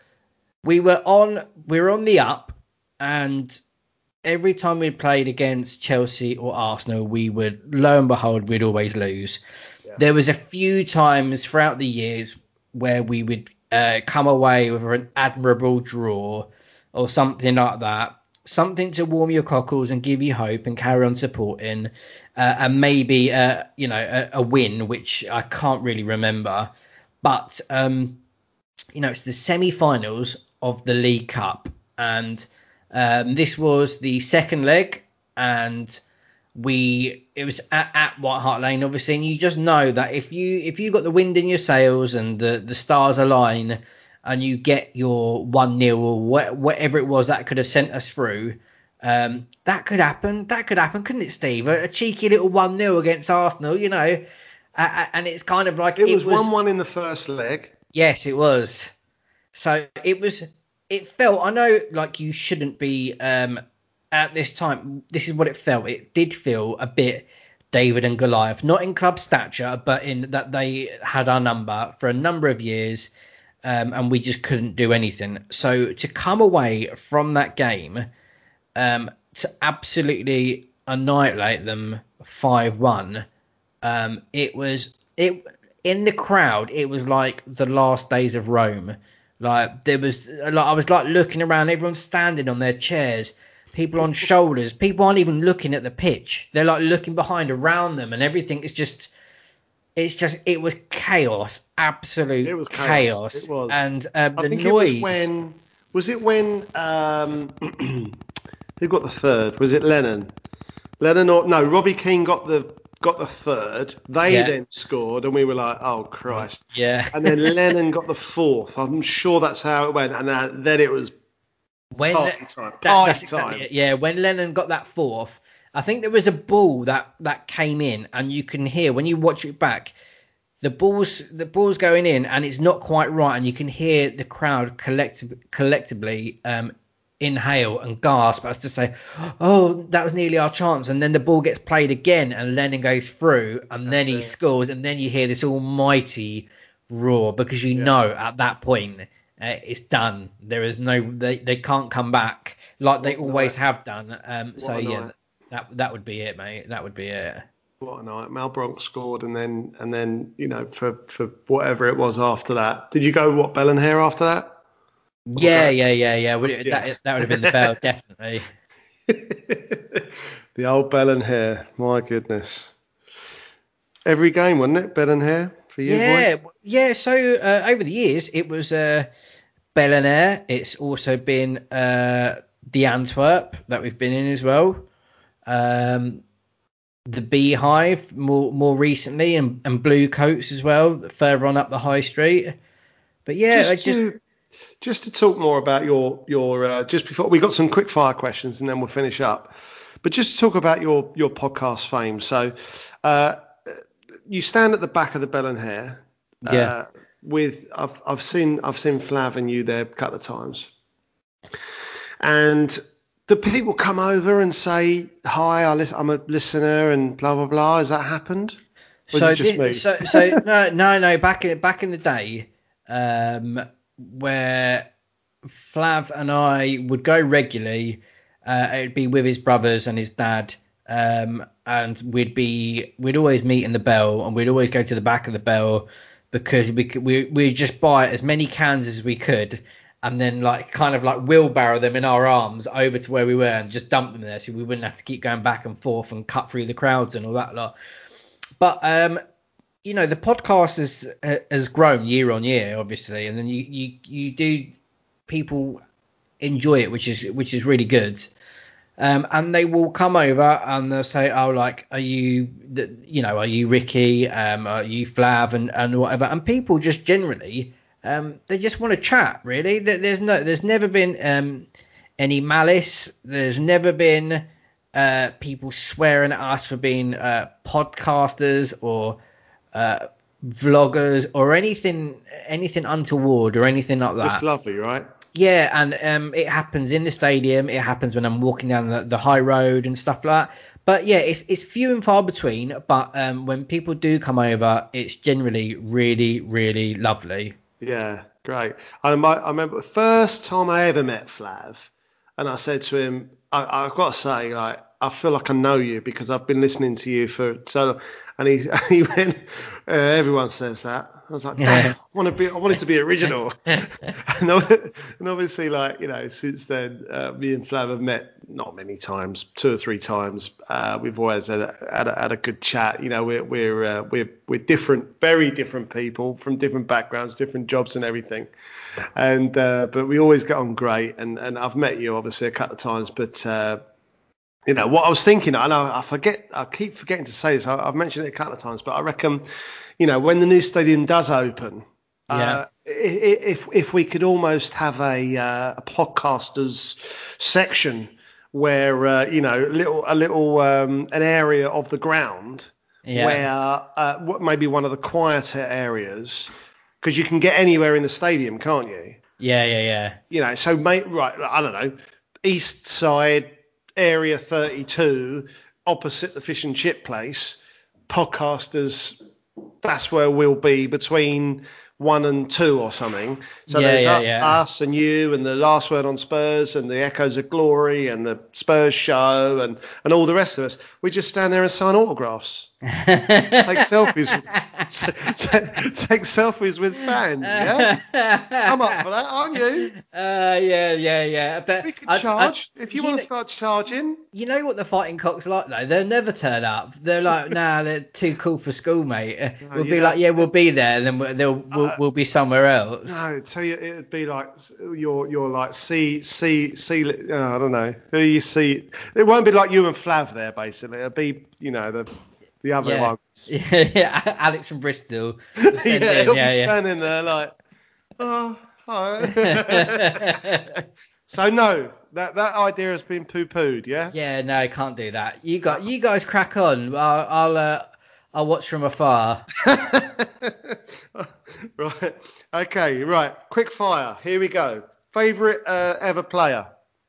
we were on we were on the up, and every time we played against Chelsea or Arsenal, we would lo and behold we'd always lose. Yeah. There was a few times throughout the years where we would uh, come away with an admirable draw or something like that. Something to warm your cockles and give you hope and carry on supporting, uh, and maybe uh, you know a, a win, which I can't really remember. But um, you know, it's the semi-finals of the League Cup, and um, this was the second leg, and we it was at, at White Hart Lane, obviously, and you just know that if you if you got the wind in your sails and the the stars align, and you get your one nil or wh- whatever it was that could have sent us through, um, that could happen. That could happen, couldn't it, Steve? A, a cheeky little one nil against Arsenal, you know, uh, and it's kind of like it was one one in the first leg. Yes, it was. So it was. It felt. I know, like you shouldn't be um, at this time. This is what it felt. It did feel a bit David and Goliath, not in club stature, but in that they had our number for a number of years, um, and we just couldn't do anything. So to come away from that game, um, to absolutely annihilate them five one, um, it was it in the crowd. It was like the last days of Rome. Like there was, like I was like looking around. Everyone's standing on their chairs. People on shoulders. People aren't even looking at the pitch. They're like looking behind around them, and everything is just. It's just. It was chaos. Absolute It was chaos. chaos. It was. And um, I the think noise. it was when was it when um who got the third? Was it Lennon? Lennon or no? Robbie Keane got the got the third. They Yeah. then scored, and we were like, oh Christ. Yeah. And then Lennon got the fourth. I'm sure that's how it went. And uh, then it was When party time. that- Party that's exactly time. it. Yeah, when Lennon got that fourth, I think there was a ball that that came in, and you can hear when you watch it back, the ball's the ball's going in, and it's not quite right, and you can hear the crowd collectively collectively um, inhale and gasp as to say, "Oh, that was nearly our chance." And then the ball gets played again, and Lennon goes through, and then That's he it. scores, and then you hear this almighty roar because you Yeah. know at that point uh, it's done. There is no they, they can't come back like they What a always night. have done. Um, so What a yeah, night. that that would be it, mate. That would be it. what a night. Mal Bronx scored, and then and then you know for for whatever it was after that. Did you go what Bell and Hare after that? Yeah, yeah, yeah, yeah. Would it, Yeah. That that would have been the bell, definitely. The old Bell and Hare. My goodness. Every game, wasn't it? Bell and Hare for you Yeah, boys? yeah. So uh, over the years, it was uh, Bel Air. It's also been uh, the Antwerp that we've been in as well. Um, the Beehive more more recently, and, and Blue Coats as well, further on up the high street. But yeah, Just I just to just to talk more about your your uh, just before we got some quick fire questions and then we'll finish up. But just to talk about your your podcast fame. So uh, you stand at the back of the Bell and Hare. yeah. Uh, with I've I've seen I've seen Flav and you there a couple of times. And do people come over and say hi? I lis- I'm a listener and blah blah blah. Has that happened? Or is So it just me? this, so so no no no back in back in the day, um, where Flav and I would go regularly. Uh, it'd be with his brothers and his dad, um, and we'd be we'd always meet in the Bell, and we'd always go to the back of the Bell because we could, we we'd just buy as many cans as we could, and then like kind of like wheelbarrow them in our arms over to where we were and just dump them there, so we wouldn't have to keep going back and forth and cut through the crowds and all that lot. But um, you know, the podcast has has grown year on year, obviously, and then you you you do people enjoy it, which is which is really good. Um, and they will come over and they'll say, oh, like, are you, the, you know, are you Ricky? Um, are you Flav and, and whatever? And people just generally, um, they just want to chat, really. There- There's no, there's never been um, any malice. There's never been uh, people swearing at us for being uh, podcasters or uh, vloggers or anything, anything untoward or anything like that. Just lovely, right? Yeah, and um, it happens in the stadium. It happens when I'm walking down the, the high road and stuff like that. But yeah, it's it's few and far between. But um, when people do come over, it's generally really, really lovely. Yeah, great. I, mi- I remember the first time I ever met Flav, and I said to him, I, I've got to say, like, I feel like I know you because I've been listening to you for so long. And he, he went, uh, everyone says that. I was like, damn, I want to be, I wanted to be original. and, ob- and obviously, like, you know, since then, uh, me and Flav have met not many times, two or three times. Uh, we've always had a, had a, had a good chat. You know, we're we're uh, we're we're different, very different people from different backgrounds, different jobs and everything. And uh, but we always get on great. And and I've met you obviously a couple of times, but. Uh, You know, what I was thinking, I know I forget, I keep forgetting to say this, I, I've mentioned it a couple of times, but I reckon, you know, when the new stadium does open, Yeah. uh, i- i- if if we could almost have a, uh, a podcasters section where, uh, you know, a little, a little, um, an area of the ground Yeah. where uh, what maybe one of the quieter areas, because you can get anywhere in the stadium, can't you? Yeah, yeah, yeah. You know, so mate, right, I don't know, east side, area thirty-two, opposite the fish and chip place, podcasters, that's where we'll be between one and two or something. So Yeah, there's yeah, u- yeah. us and you and the last word on Spurs and the Echoes of Glory and the Spurs show and, and all the rest of us. We just stand there and sign autographs. Take selfies. take, take selfies with fans, yeah? I'm up for that, aren't you? Uh, yeah, yeah, yeah. But We could I, I, charge. If you you want know, to start charging. you know what the fighting cocks are like though? They'll never turn up. They're like, nah, they're too cool for school, mate. Uh, No, we'll you be know, like, yeah, we'll be there, and then we'll, they'll we'll, uh, we'll be somewhere else. No, tell you it'd be like you're you're like see see see. Uh, I don't know who you see. It won't be like you and Flav there. Basically, it'll be you know the the other Yeah, ones. yeah, yeah. Alex from Bristol. will yeah, Send in. he'll Yeah, be yeah. standing there like oh hi. So no, that that idea has been poo-pooed. Yeah. Yeah, no, can't do that. You got you guys crack on. I'll I'll, uh, I'll watch from afar. Right. Okay. Right. Quick fire. Here we go. Favorite uh, ever player.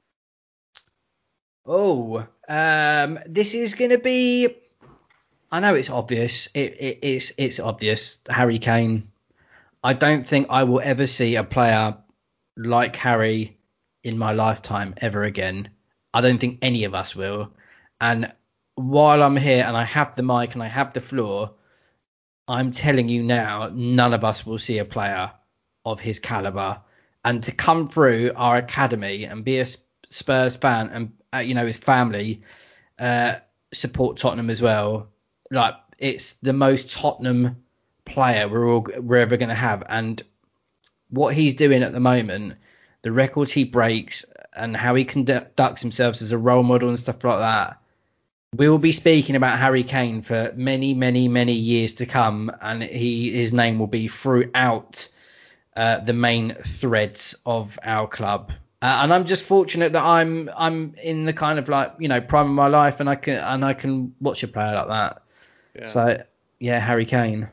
Oh, um, this is gonna be. I know it's obvious. It, it it's it's obvious. Harry Kane. I don't think I will ever see a player like Harry in my lifetime ever again. I don't think any of us will. And while I'm here and I have the mic and I have the floor, I'm telling you now, none of us will see a player of his caliber. And to come through our academy and be a Spurs fan and, uh, you know, his family uh, support Tottenham as well. Like, it's the most Tottenham player we're all we're ever going to have. And what he's doing at the moment, the records he breaks and how he conducts himself as a role model and stuff like that, we will be speaking about Harry Kane for many, many, many years to come, and he his name will be throughout uh, the main threads of our club. Uh, and I'm just fortunate that I'm I'm in the kind of like, you know, prime of my life, and I can and I can watch a player like that. Yeah. So yeah, Harry Kane.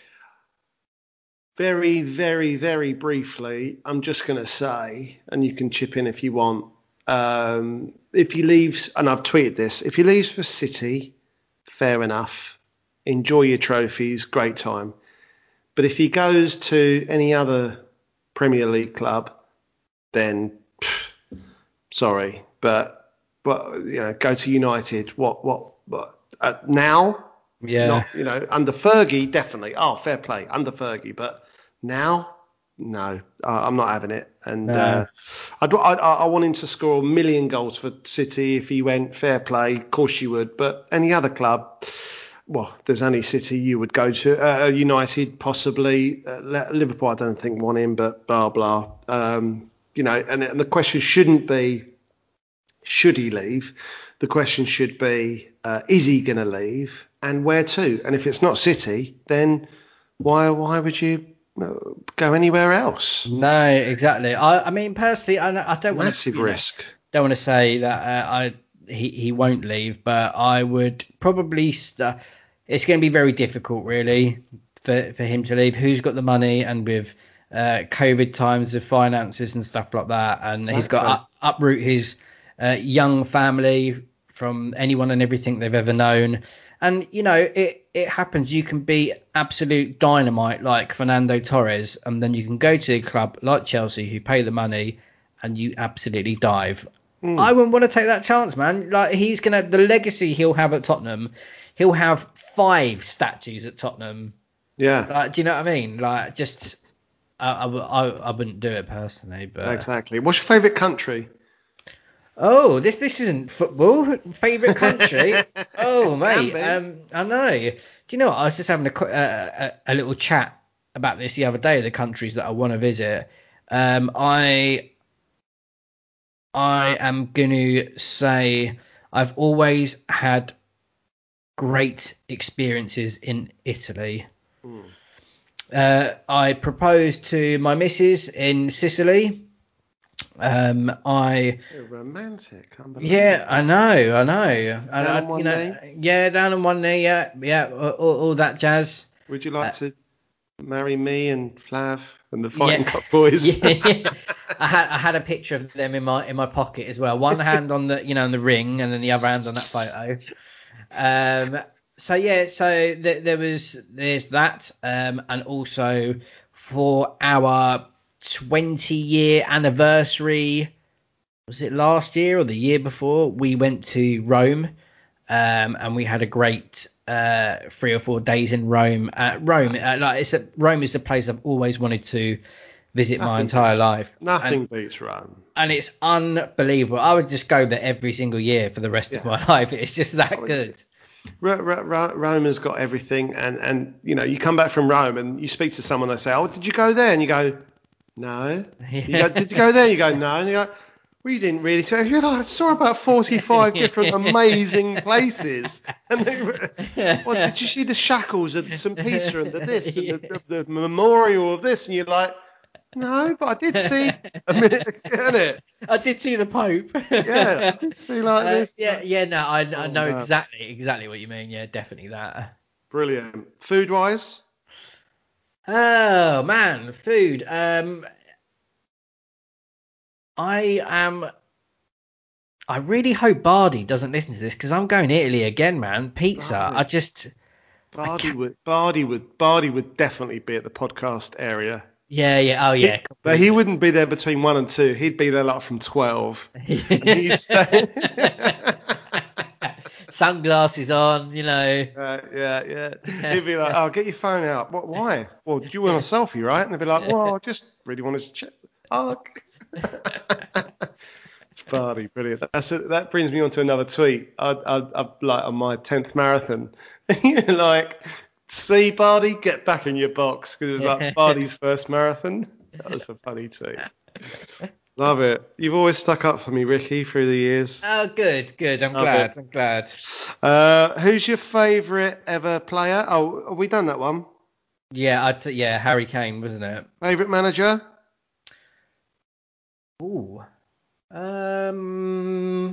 Very, very, very briefly, I'm just going to say, and you can chip in if you want. Um, if he leaves, and I've tweeted this, if he leaves for City, fair enough. Enjoy your trophies, great time. But if he goes to any other Premier League club, then pff, sorry, but but you know, go to United. What what what uh, now? Yeah. Not, you know, under Fergie, definitely. Oh, fair play, under Fergie, but now. No, uh, I'm not having it. And no. uh, I'd, I, I want him to score a million goals for City if he went. Fair play, of course you would. But any other club, well, there's only City you would go to. Uh, United, possibly. Uh, Liverpool, I don't think want him, but blah, blah. Um, you know, and, and the question shouldn't be, should he leave? The question should be, uh, is he going to leave? And where to? And if it's not City, then why why would you go anywhere else? No, exactly. I, I mean, personally, I, I don't want massive to, risk. Know, don't want to say that uh, I he, he won't leave, but I would probably. St- it's going to be very difficult, really, for for him to leave. Who's got the money? And with uh, COVID times of finances and stuff like that, and exactly. He's got to up, uproot his uh, young family from anyone and everything they've ever known. And, you know, it, it happens. You can be absolute dynamite like Fernando Torres, and then you can go to a club like Chelsea who pay the money and you absolutely dive. Mm. I wouldn't want to take that chance, man. Like, he's going to, the legacy he'll have at Tottenham, he'll have five statues at Tottenham. Yeah. Like, do you know what I mean? Like, just, I, I, I, I wouldn't do it personally. But exactly. What's your favourite country? Oh, this this isn't football. Favourite country? Oh, mate. Um, I know. Do you know what? I was just having a, a, a little chat about this the other day, the countries that I want to visit. Um, I I am going to say I've always had great experiences in Italy. Mm. Uh, I proposed to my missus in Sicily. Um, I You're romantic. Yeah, I know, I know. Down I, on one you know, knee. Yeah, down on one knee. Yeah, yeah, all, all that jazz. Would you like uh, to marry me and Flav and the yeah, Fighting Cock Boys? yeah, yeah. I had I had a picture of them in my in my pocket as well. One hand on the you know on the ring, and then the other hand on that photo. Um. So yeah, so th- there was there's that. Um. And also for our twenty year anniversary, was it last year or the year before, we went to Rome, um, and we had a great uh, three or four days in Rome. Uh, Rome, uh, like it's a, Rome is a place I've always wanted to visit nothing my entire beats, life. Nothing and, beats Rome. And it's unbelievable. I would just go there every single year for the rest yeah. of my life. It's just that oh, good. R- R- R- Rome has got everything, and, and you know, you come back from Rome and you speak to someone, they say, "Oh, did you go there?" And you go, "No." Yeah. You go, "Did you go there?" And you go, "No." And you go, "We didn't really." So you're like, I saw about forty-five different amazing places. And they, well, did you see the shackles of Saint Peter and the this and the, the, the memorial of this? And you're like, no, but I did see a minute, isn't it? I did see the Pope. Yeah, I did see like uh, this. Yeah, like, yeah, no, I, I know oh, exactly, exactly what you mean. Yeah, definitely that. Brilliant. Food wise? Oh man, food. Um. I am. I really hope Bardi doesn't listen to this because I'm going to Italy again, man. Pizza. Bardi. I just. Bardi I would. Bardi would. Bardi would definitely be at the podcast area. Yeah, yeah. Oh, yeah. He, but he wouldn't be there between one and two. He'd be there like from twelve. And he's staying. sunglasses on, you know. Uh, yeah, yeah. He'd be like, "Oh, get your phone out." What? Why? Well, you want a selfie, right? And they'd be like, "Well, I just really wanted to check." Oh. Bardi, brilliant. That's it. That brings me on to another tweet. I, I, I like on my tenth marathon. You're like, "See, Bardi, get back in your box," because it was like Bardi's first marathon. That was a funny tweet. Love it. You've always stuck up for me, Ricky, through the years. Oh, good, good. I'm Love glad. it. I'm glad. Uh, who's your favourite ever player? Oh, have we done that one? Yeah, I'd say yeah, Harry Kane, wasn't it? Favourite manager? Ooh. Um,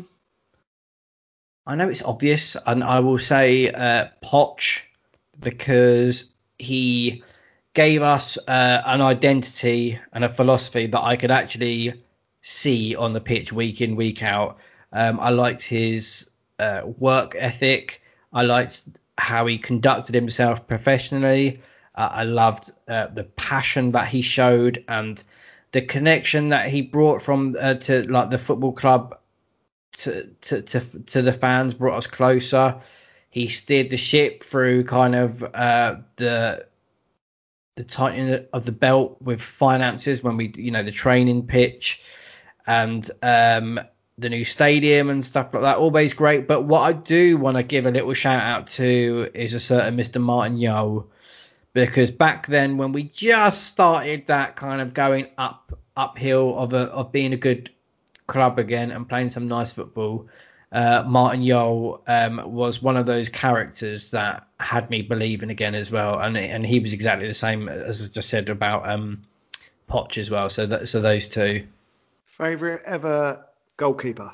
I know it's obvious, and I will say uh, Poch, because he gave us uh, an identity and a philosophy that I could actually see on the pitch week in, week out. Um, I liked his uh, work ethic. I liked how he conducted himself professionally. Uh, I loved uh, the passion that he showed and the connection that he brought from uh, to like the football club to, to to to the fans, brought us closer. He steered the ship through kind of uh, the the tightening of the belt with finances when we, you know, the training pitch and um, the new stadium and stuff like that. Always great. But what I do want to give a little shout out to is a certain Mister Martin Yeo, because back then when we just started that kind of going up uphill of a, of being a good club again and playing some nice football, uh, Martin Yeo um, was one of those characters that had me believing again as well, and and he was exactly the same as I just said about um, Poch as well. So that, so those two. Favourite ever goalkeeper?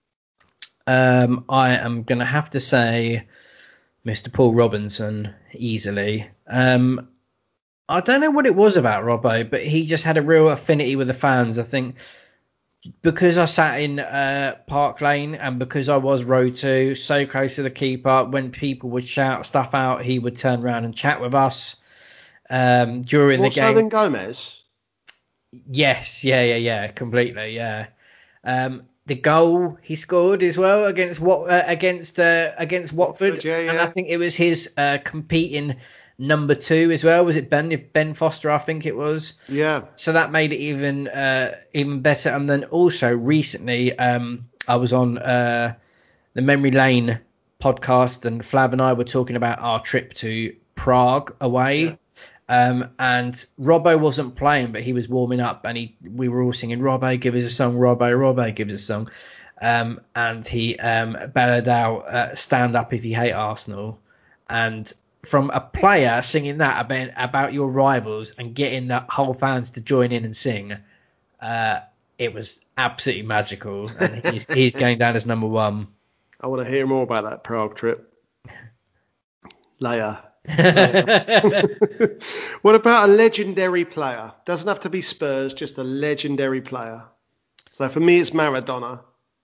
Um, I am gonna have to say Mister Paul Robinson easily. Um, I don't know what it was about Robbo, but he just had a real affinity with the fans. I think because I sat in uh, Park Lane and because I was row two, so close to the keeper, when people would shout stuff out, he would turn around and chat with us um, during More the so game. than Gomez? Yes, yeah, yeah, yeah, completely, yeah. Um, the goal he scored as well against what uh, against uh, against Watford, Watford, yeah, and I yeah. think it was his uh, competing number two as well. Was it Ben Ben Foster? I think it was. Yeah. So that made it even uh, even better. And then also recently, um, I was on uh, the Memory Lane podcast, and Flav and I were talking about our trip to Prague away. Yeah. Um, and Robbo wasn't playing, but he was warming up, and he we were all singing Robbo, give us a song, Robbo, Robbo, give us a song. Um, and he um, bellowed out, uh, stand up if you hate Arsenal. And from a player singing that about, about your rivals and getting the whole fans to join in and sing, uh, it was absolutely magical. And he's, he's going down as number one. I want to hear more about that Prague trip. Later. What about a legendary player? Doesn't have to be Spurs, just a legendary player. So for me, it's Maradona.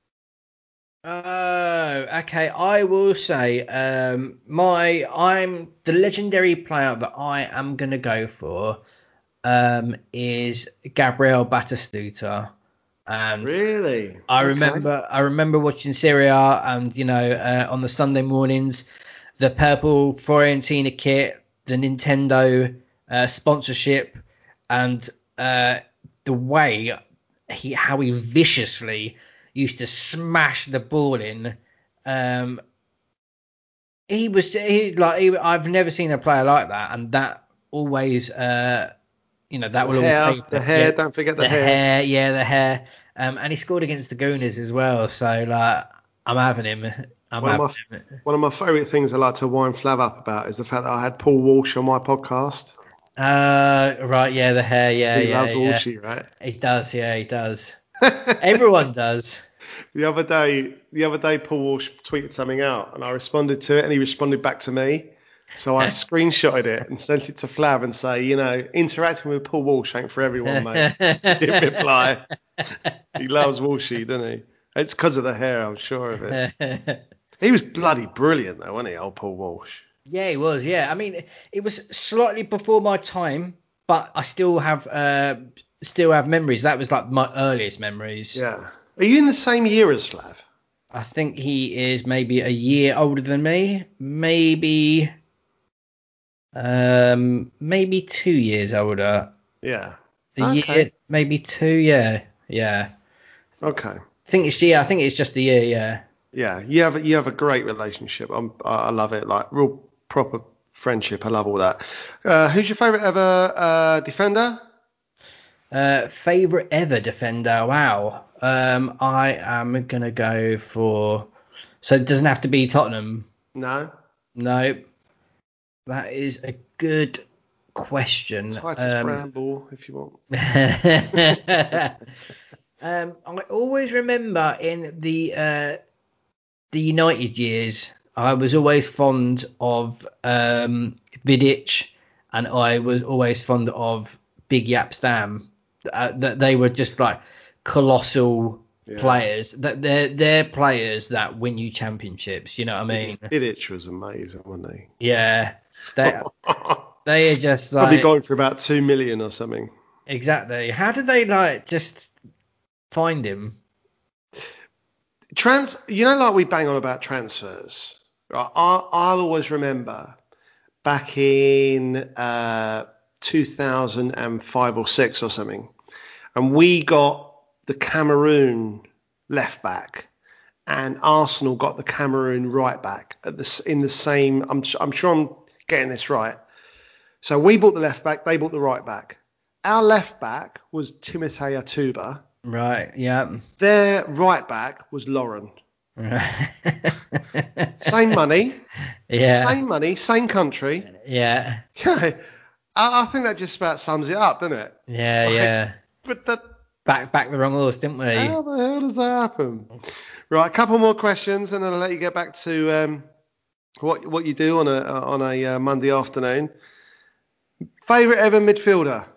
Oh, okay. I will say, um, my I'm the legendary player that I am gonna go for, um, is Gabriel Batistuta, and Really? I Okay. remember I remember watching Serie A, and you know, uh, on the Sunday mornings, the purple Fiorentina kit, the Nintendo uh, sponsorship, and uh, the way he how he viciously used to smash the ball in. Um, he was he, like he, I've never seen a player like that, and that always uh, you know that The will always hair, stay. the hair, don't forget the, The hair. hair, yeah, the hair. Um, and he scored against the Gooners as well. So like, I'm having him. I'm One of having my him. one of my favourite things I like to wind Flav up about is the fact that I had Paul Walsh on my podcast. Uh, right, yeah, the hair, yeah, He yeah, loves yeah. Walshy, right? He does, yeah, he does. Everyone does. The other day, the other day, Paul Walsh tweeted something out, and I responded to it, and he responded back to me. So I screenshotted it and sent it to Flav and say, you know, interacting with Paul Walsh ain't for everyone, mate. He didn't reply. He loves Walshy, doesn't he? It's because of the hair, I'm sure of it. He was bloody brilliant, though, wasn't he, old Paul Walsh? Yeah, he was. Yeah, I mean, it was slightly before my time, but I still have uh, still have memories. That was like my earliest memories. Yeah. Are you in the same year as Flav? I think he is maybe a year older than me. Maybe, um, maybe two years older. Yeah. A Okay. year, maybe two. Yeah, yeah. Okay. I think it's yeah. I think it's just a year. Yeah. Yeah. You have a, you have a great relationship. I'm, I I love it. Like real proper friendship. I love all that. Uh, who's your favourite ever uh, defender? Uh, favorite ever defender? Wow. Um, I am gonna go for. So it doesn't have to be Tottenham. No. No, that is a good question. Titus Um, Bramble, if you want. um, I always remember in the uh, the United years, I was always fond of um, Vidic, and I was always fond of Big Yap Stam. Uh, that they were just like colossal Yeah. players. That they're they're players that win you championships. You know what I mean? Vidic was amazing, wasn't he? Yeah. They they are just Probably like going for about two million or something. exactly. How did they like just find him? Trans, you know, like we bang on about transfers. Right? I, I'll always remember back in uh, two thousand five or six or something, and we got the Cameroon left back, and Arsenal got the Cameroon right back at the s- in the same. I'm s- I'm sure I'm getting this right. So we bought the left back, they bought the right back. Our left back was Timothée Atuba. Right. Yeah. Their right back was Lauren. Same money, Yeah. same money, same country. Yeah. Yeah, I, I think that just about sums it up, doesn't it? Yeah. Like, Yeah. but that, Back back the wrong horse, didn't we? how the hell does that happen? Right, a couple more questions, and then I'll let you get back to um, what what you do on a on a uh, Monday afternoon. Favorite ever midfielder?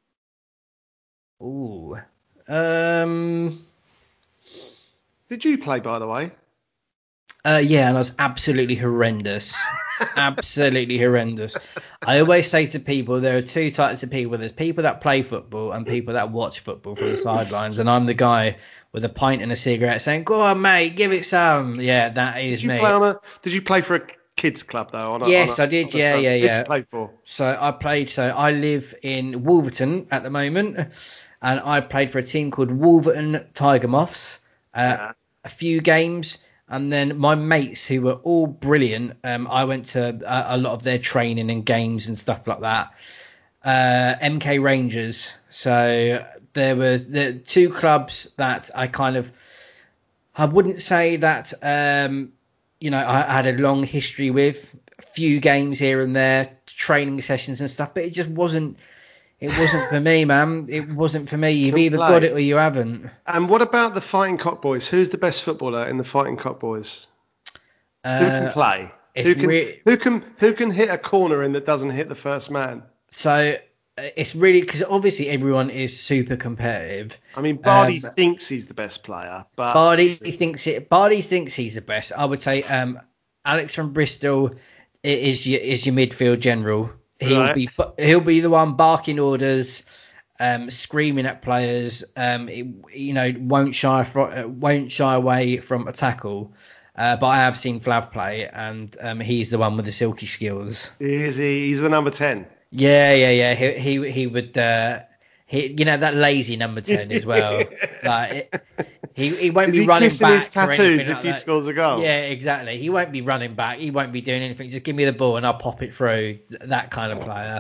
Ooh. Um. Did you play, by the way? Uh, yeah, and I was absolutely horrendous. Absolutely horrendous. I always say to people, there are two types of people. There's people that play football and people that watch football from the sidelines. And I'm the guy with a pint and a cigarette saying, "Go on, mate, give it some." Yeah, that is Did you me. play on a? Did you play for a kids club though? On a, Yes, on a, I did. on a Yeah, Sun- yeah, Who did yeah. you play for? So I played. So I live in Wolverton at the moment, and I played for a team called Wolverton Tiger Moths. Uh, Yeah. a few games, and then my mates who were all brilliant. Um, I went to a, a lot of their training and games and stuff like that. Uh, M K Rangers. So there was the two clubs that I kind of. I wouldn't say that. Um, you know, I, I had a long history with a few games here and there, training sessions and stuff, but it just wasn't. It wasn't for me, man. It wasn't for me. You've Couldn't either play. got it or you haven't. And what about the Fighting Cock Boys? Who's the best footballer in the Fighting Cock Boys? Who can Uh, play? it's Who can re- who can who can hit a corner in that doesn't hit the first man? So uh, it's really because obviously everyone is super competitive. I mean, Bardi Um, thinks he's the best player, but Bardi thinks it. Bardi thinks he's the best. I would say um, Alex from Bristol i- is your is your midfield general. He'll Right. be he'll be the one barking orders, um, screaming at players. Um, it, you know, won't shy from, won't shy away from a tackle. Uh, but I have seen Flav play, and um, he's the one with the silky skills. is he? He's the number ten. Yeah, yeah, yeah. He he he would. Uh, he you know that lazy number ten as well. Like it, he he won't Is be he running kissing back his or tattoos anything if like he that. scores a goal? Yeah, exactly. He won't be running back. He won't be doing anything. Just give me the ball and I'll pop it through. That kind of player.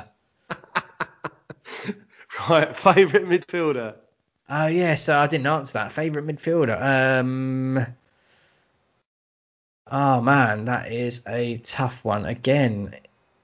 Right. Favorite midfielder? Oh yeah. So I didn't answer that. Favorite midfielder. Um. Oh man, that is a tough one. Again,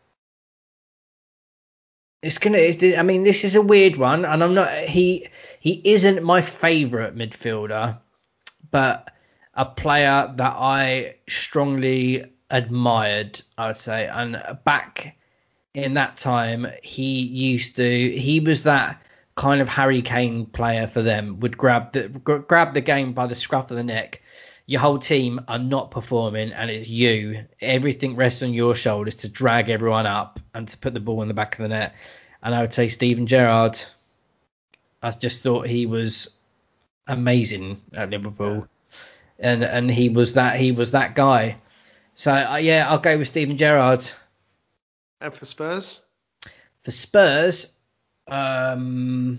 it's gonna. It, I mean, this is a weird one, and I'm not. He he isn't my favourite midfielder, but a player that I strongly admired, I would say. And back in that time, he used to. He was that kind of Harry Kane player for them. Would grab the g- grab the game by the scruff of the neck. Your whole team are not performing, and it's you. Everything rests on your shoulders to drag everyone up and to put the ball in the back of the net. And I would say Steven Gerrard. I just thought he was amazing at Liverpool. and and he was that he was that guy. So uh, yeah, I'll go with Steven Gerrard. And for Spurs? For Spurs, um,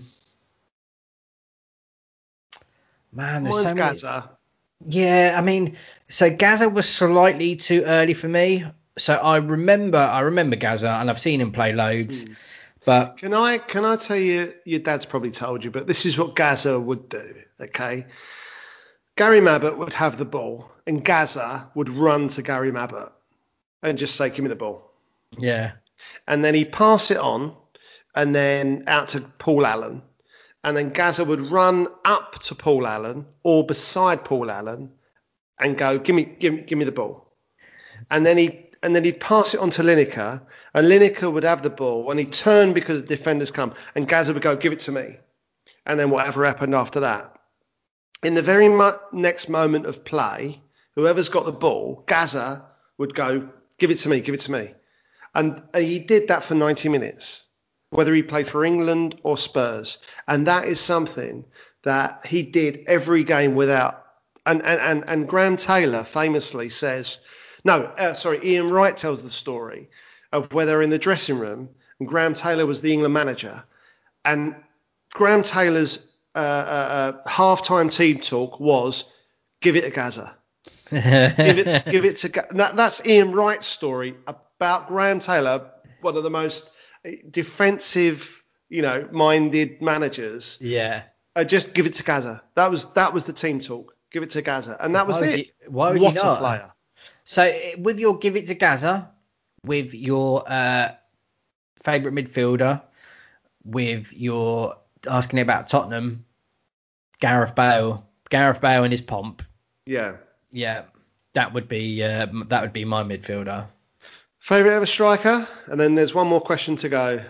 man, there's Mine's so many. Gaza. Yeah, I mean, so Gaza was slightly too early for me. So I remember, I remember Gaza, and I've seen him play loads. Hmm. But Can I can I tell you, your dad's probably told you, but this is what Gaza would do, okay? Gary Mabbott would have the ball, and Gaza would run to Gary Mabbott and just say, give me the ball. yeah, And then he'd pass it on, and then out to Paul Allen. And then Gaza would run up to Paul Allen or beside Paul Allen and go, give me, give me, give me the ball. And then he and then he'd pass it on to Lineker, and Lineker would have the ball, and he'd turn because the defenders come, and Gaza would go, give it to me. And then whatever happened after that. In the very mo- next moment of play, whoever's got the ball, Gaza would go, give it to me, give it to me. And, and he did that for ninety minutes, whether he played for England or Spurs. And that is something that he did every game without. And, and, and, and Graham Taylor famously says, no, uh, sorry, Ian Wright tells the story of where they're in the dressing room, and Graham Taylor was the England manager. And Graham Taylor's uh, uh, uh, half-time team talk was, give it to Gaza. give it, give it to Gaza. That, that's Ian Wright's story about Graham Taylor, one of the most defensive, you know, minded managers. yeah. Uh, just give it to Gaza. That was that was the team talk. Give it to Gaza, and that was Why would it. you- why would what you a not? player! So eh, with your give it to Gaza, with your uh, favourite midfielder, with your asking about Tottenham, Gareth Bale, Gareth Bale and his pomp. Yeah. Yeah, that would be uh, that would be my midfielder. Favorite ever striker, and then there's one more question to go.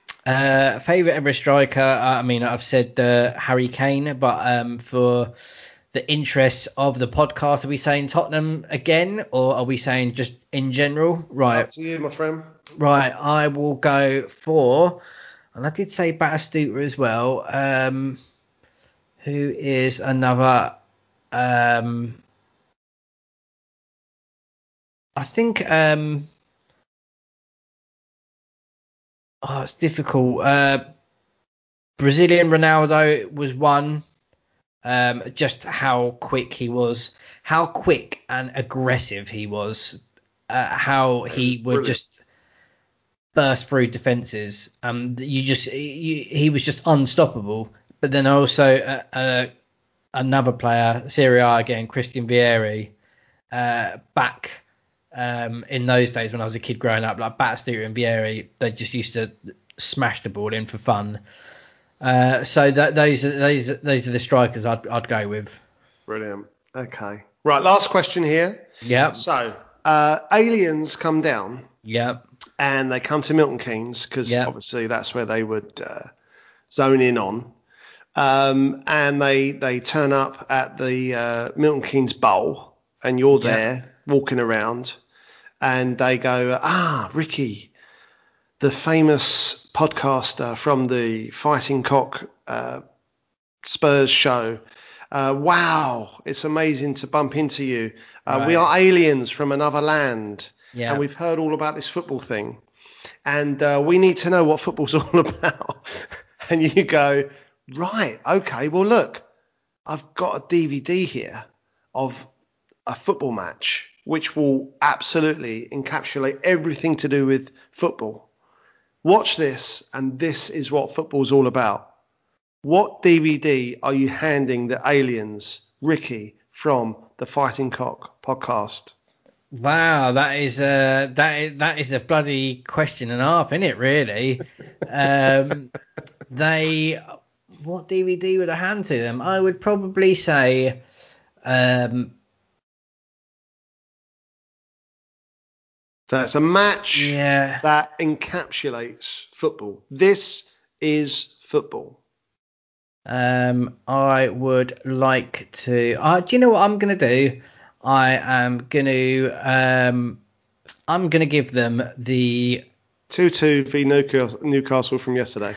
Uh, favorite ever striker. uh, I mean, I've said uh, Harry Kane, but um, for the interests of the podcast, are we saying Tottenham again, or are we saying just in general? Right, Up to you, my friend. right. I will go for, and I did say Batistuta as well. Um, who is another? Um, I think. Um, oh, it's difficult. Uh, Brazilian Ronaldo was one. Um, just how quick he was, how quick and aggressive he was, uh, how he would Brilliant. just burst through defenses. Um, you just you, he was just unstoppable. But then also uh, uh, another player, Serie A again, Christian Vieri, uh, back um, in those days when I was a kid growing up, like Batistuta and Vieri, they just used to smash the ball in for fun. Uh, so that those are those those are the strikers I'd I'd go with. Brilliant. Okay. Right, last question here. Yep. So, uh, aliens come down Yep. and they come to Milton Keynes because Yep. obviously that's where they would uh, zone in on. Um, and they they turn up at the uh, Milton Keynes Bowl, and you're Yep. there walking around, and they go, ah, Ricky, the famous podcaster from the Fighting Cock uh, Spurs show. Uh, wow, it's amazing to bump into you. Uh, We Right. are aliens from another land, Yeah. and we've heard all about this football thing, and uh, we need to know what football's all about. And you go, right, okay, well, look, I've got a D V D here of a football match, which will absolutely encapsulate everything to do with football. Watch this, and this is what football's all about. What D V D are you handing the aliens, Ricky, from the Fighting Cock podcast? Wow, that is a that is, that is a bloody question and a half, isn't it? Really. um, they what D V D would I hand to them? I would probably say. Um, So it's a match yeah. that encapsulates football. This is football. Um, I would like to. Uh, do you know what I'm gonna do? I am gonna. Um, I'm gonna give them the. two two v Newcastle, Newcastle from yesterday.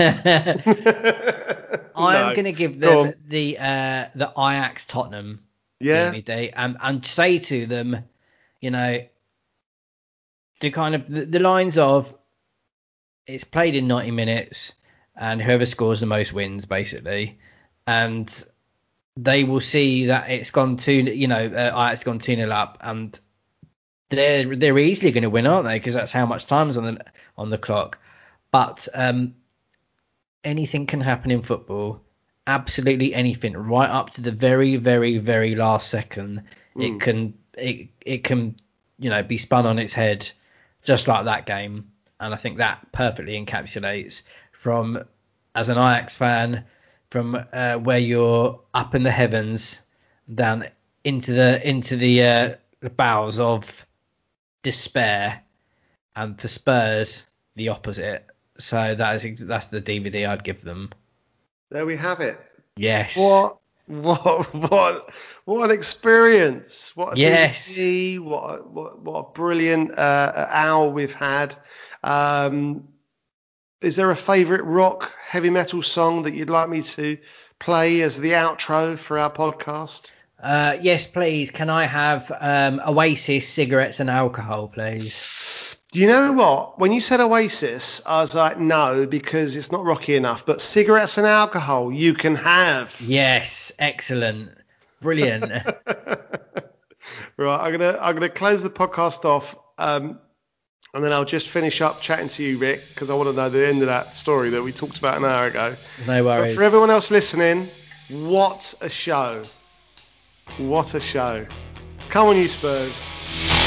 I'm No. gonna give Go them on. the uh, the Ajax Tottenham. Yeah. D V D, and and say to them, you know, the kind of the, the lines of it's played in ninety minutes, and whoever scores the most wins, basically, and they will see that it's gone two, you know, uh, it's gone two nil up, and they're they're easily going to win, aren't they? Because that's how much time's on the on the clock. But um, anything can happen in football. Absolutely anything, right up to the very, very, very last second. Mm. It can it it can you know be spun on its head, just like that game. And I think that perfectly encapsulates from, as an Ajax fan, from uh, where you're up in the heavens down into the into the, uh, the bowels of despair, and for Spurs the opposite. So that is that's the D V D I'd give them. There we have it. Yes. What what what what an experience! What a Yes. D V D, what a, what what a brilliant uh, hour we've had. Um, is there a favourite rock heavy metal song that you'd like me to play as the outro for our podcast? Uh, yes, please. Can I have um, Oasis, Cigarettes and Alcohol, please? Do you know what? When you said Oasis, I was like, no, because it's not rocky enough. But Cigarettes and Alcohol, you can have. Yes, excellent, brilliant. Right, I'm gonna I'm gonna close the podcast off, um, and then I'll just finish up chatting to you, Rick, because I want to know the end of that story that we talked about an hour ago. No But worries. for everyone else listening, what a show! What a show! Come on, you Spurs!